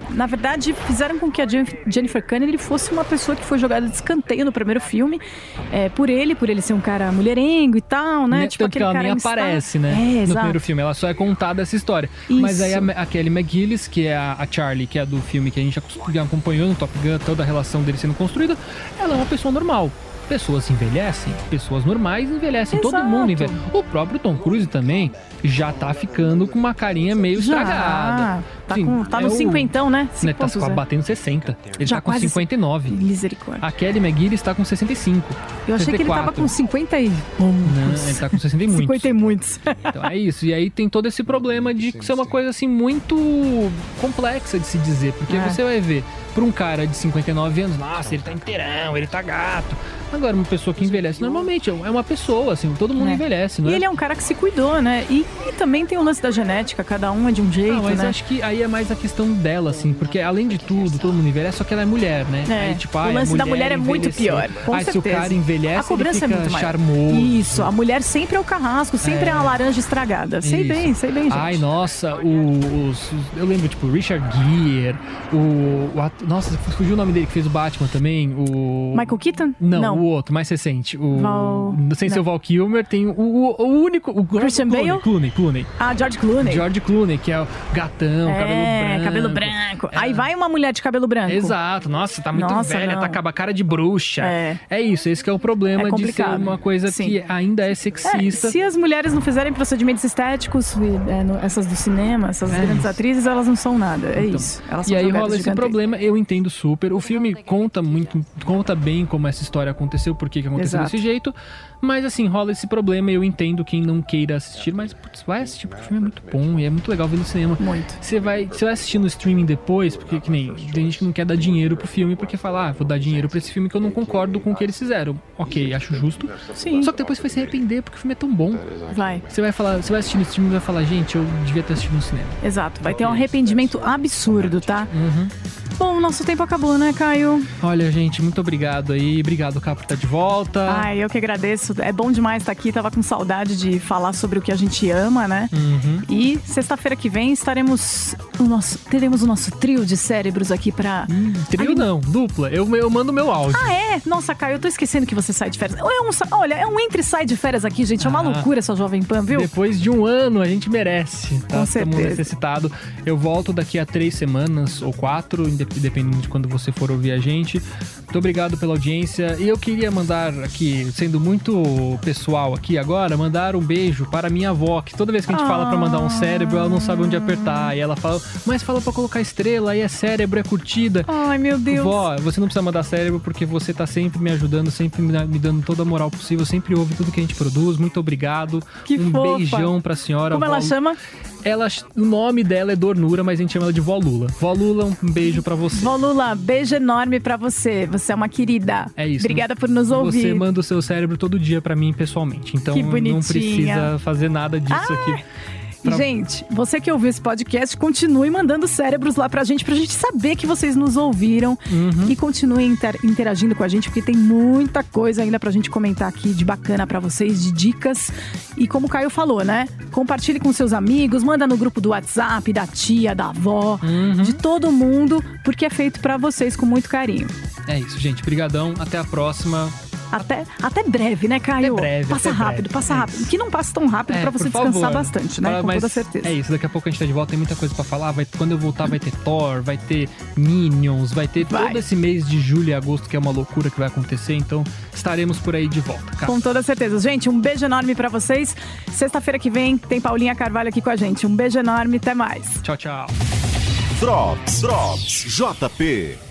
S5: na verdade, fizeram com que a Jennifer Connelly fosse uma pessoa que foi jogada de escanteio no primeiro filme, é, por ele, por ele ser um cara mulherengo e tal, né?
S4: né?
S5: Tipo,
S4: Tanto que ela nem aparece, né?
S5: É,
S4: no
S5: exato.
S4: primeiro filme, ela só é contada essa história.
S5: Isso.
S4: Mas aí a, a Kelly McGillis, que é a, a Charlie, que é do filme que a gente já acompanhou no Top Gun, toda a relação dele sendo construída, ela é uma pessoa normal. Pessoas envelhecem, pessoas normais envelhecem,
S5: Exato.
S4: todo mundo envelhece. O próprio Tom Cruise também já tá ficando com uma carinha meio
S5: Já.
S4: estragada.
S5: Tá,
S4: Assim,
S5: com, tá
S4: é
S5: no
S4: o-
S5: cinquentão, né?
S4: né, tá
S5: cinco ponto zero.
S4: batendo sessenta. Ele
S5: Já
S4: tá com
S5: quase-
S4: cinquenta e nove.
S5: Misericórdia.
S4: A Kelly McGillis tá com sessenta e cinco.
S5: Eu achei que ele tava com cinquenta e
S4: Não, ele tá com sessenta e muitos.
S5: cinquenta e muitos.
S4: Então é isso. E aí tem todo esse problema de ser uma coisa assim muito complexa de se dizer. Porque
S5: É.
S4: você vai ver, pra um cara de cinquenta e nove anos, nossa, ele tá inteirão, ele tá gato. Agora, uma pessoa que envelhece normalmente, é uma pessoa, assim, todo mundo
S5: É.
S4: envelhece, não
S5: E
S4: é?
S5: ele é um cara que se cuidou, né? E, e também tem o lance da genética, cada um é de um jeito,
S4: Não, mas
S5: né?
S4: acho que aí é mais a questão dela, assim, porque além de tudo, todo mundo envelhece, só que ela é mulher, né?
S5: É.
S4: Aí, tipo,
S5: O
S4: ai,
S5: lance
S4: a
S5: da mulher é muito
S4: envelheceu.
S5: pior, com
S4: Ai, se o
S5: certeza.
S4: cara envelhece,
S5: A cobrança
S4: ele
S5: é
S4: fica
S5: muito maior.
S4: charmoso.
S5: Isso, a mulher sempre é o carrasco, sempre é,
S4: É.
S5: a laranja estragada. Sei
S4: Isso.
S5: bem, sei bem, gente.
S4: Ai, nossa, o, os, os- eu lembro, tipo, Richard Gere, o, o ato- nossa, fugiu o nome dele, que fez o Batman também, o...
S5: Michael Keaton?
S4: Não,
S5: Não.
S4: o outro, mais recente, o...
S5: Val-
S4: Sem ser
S5: não.
S4: o Val Kilmer, tem o, o, o único... O
S5: Christian
S4: Clooney,
S5: Bale?
S4: Clooney, Clooney.
S5: Ah, George Clooney.
S4: George Clooney, que é o gatão,
S5: é,
S4: cabelo branco.
S5: cabelo branco. Aí vai uma mulher de cabelo branco.
S4: Exato, nossa, tá muito
S5: Nossa,
S4: velha,
S5: não.
S4: tá com a cara de bruxa.
S5: É.
S4: É isso, esse que é o problema
S5: É
S4: de ser
S5: complicado.
S4: uma coisa
S5: Sim.
S4: que ainda é
S5: É,
S4: sexista.
S5: se as mulheres não fizerem procedimentos estéticos, é, no- essas do cinema, essas
S4: É
S5: grandes
S4: isso.
S5: atrizes, elas não são nada. É
S4: Então,
S5: isso. Elas
S4: e
S5: são
S4: aí
S5: jogadas
S4: rola
S5: de
S4: esse
S5: canteiro.
S4: problema, eu entendo super. O filme conta muito, conta bem como essa história aconteceu, por que que aconteceu
S5: Exato.
S4: desse jeito. Mas assim, rola esse problema, eu entendo quem não queira assistir, mas putz, vai assistir, porque o filme é muito bom e é muito legal ver no cinema.
S5: Muito.
S4: Você vai, você vai assistir no streaming depois, porque que nem tem gente que não quer dar dinheiro pro filme, porque fala, ah, vou dar dinheiro pra esse filme que eu não concordo com o que eles fizeram. Ok, acho justo.
S5: Sim.
S4: Só que depois você vai se arrepender, porque o filme é tão bom.
S5: Vai.
S4: Você vai falar, você vai assistir no streaming e vai falar, gente, eu devia ter assistido no cinema.
S5: Exato. Vai ter um arrependimento absurdo, tá?
S4: Uhum.
S5: Bom, nosso tempo acabou, né, Caio?
S4: Olha, gente, muito obrigado aí. Obrigado, Cá, por estar de volta.
S5: Ai, eu que agradeço. É bom demais estar aqui. Tava com saudade de falar sobre o que a gente ama, né?
S4: Uhum.
S5: E sexta-feira que vem estaremos o nosso, teremos o nosso trio de cérebros aqui pra...
S4: Hum, trio não, dupla. Eu, eu mando meu áudio.
S5: Ah, é? Nossa, Caio, eu tô esquecendo que você sai de férias. É um, sa- olha, é um entre e sai de férias aqui, gente. É uma
S4: Ah.
S5: loucura essa Jovem Pan, viu?
S4: Depois de um ano, a gente merece. Tá?
S5: Com
S4: Estamos
S5: certeza.
S4: necessitados. Eu volto daqui a três semanas ou quatro, indep- dependendo de quando você for ouvir a gente. Muito obrigado pela audiência. E eu queria mandar aqui, sendo muito pessoal aqui agora, mandar um beijo para minha avó, que toda vez que a gente fala pra mandar um cérebro, ela não sabe onde apertar. E ela fala, mas fala pra colocar estrela, aí é cérebro, é curtida.
S5: Ai, meu Deus.
S4: Vó, você não precisa mandar cérebro porque você tá sempre me ajudando, sempre me me dando toda a moral possível, sempre ouve tudo que a gente produz. Muito obrigado.
S5: Que
S4: um
S5: fofa.
S4: beijão pra senhora.
S5: Como
S4: vó-
S5: ela chama?
S4: Ela, o nome dela é Dornura, mas a gente chama ela de Vó Lula. Vó Lula, um beijo pra você.
S5: Vó Lula, beijo enorme pra você. Você é uma querida.
S4: É isso.
S5: Obrigada por nos ouvir.
S4: Você manda o seu cérebro todo dia pra mim pessoalmente. Então
S5: Que
S4: não
S5: bonitinha.
S4: precisa fazer nada disso
S5: Ah,
S4: aqui.
S5: E,
S4: Pra-
S5: gente, você que ouviu esse podcast, continue mandando cérebros lá pra gente, pra gente saber que vocês nos ouviram.
S4: Uhum.
S5: E continue inter- interagindo com a gente, porque tem muita coisa ainda pra gente comentar aqui de bacana pra vocês, de dicas. E como o Caio falou, né? Compartilhe com seus amigos, manda no grupo do WhatsApp, da tia, da avó,
S4: Uhum.
S5: de todo mundo, porque é feito pra vocês com muito carinho.
S4: É isso, gente. Brigadão. Até a próxima.
S5: Até, até breve, né, Caio?
S4: Até breve,
S5: Passa
S4: até
S5: rápido,
S4: breve.
S5: passa
S4: É
S5: rápido.
S4: isso.
S5: Que não passe tão rápido
S4: É,
S5: pra você
S4: por
S5: descansar
S4: favor.
S5: bastante, né?
S4: Ah,
S5: Com
S4: mas
S5: toda certeza.
S4: É isso, daqui a pouco a gente tá de volta, tem muita coisa pra falar. Vai, quando eu voltar vai ter Thor, vai ter Minions, vai ter
S5: Vai.
S4: todo esse mês de julho e agosto que é uma loucura que vai acontecer. Então estaremos por aí de volta, cara.
S5: Com toda certeza. Gente, um beijo enorme pra vocês. Sexta-feira que vem tem Paulinha Carvalho aqui com a gente. Um beijo enorme, até mais.
S4: Tchau, tchau.
S3: Drops, Drops, J P.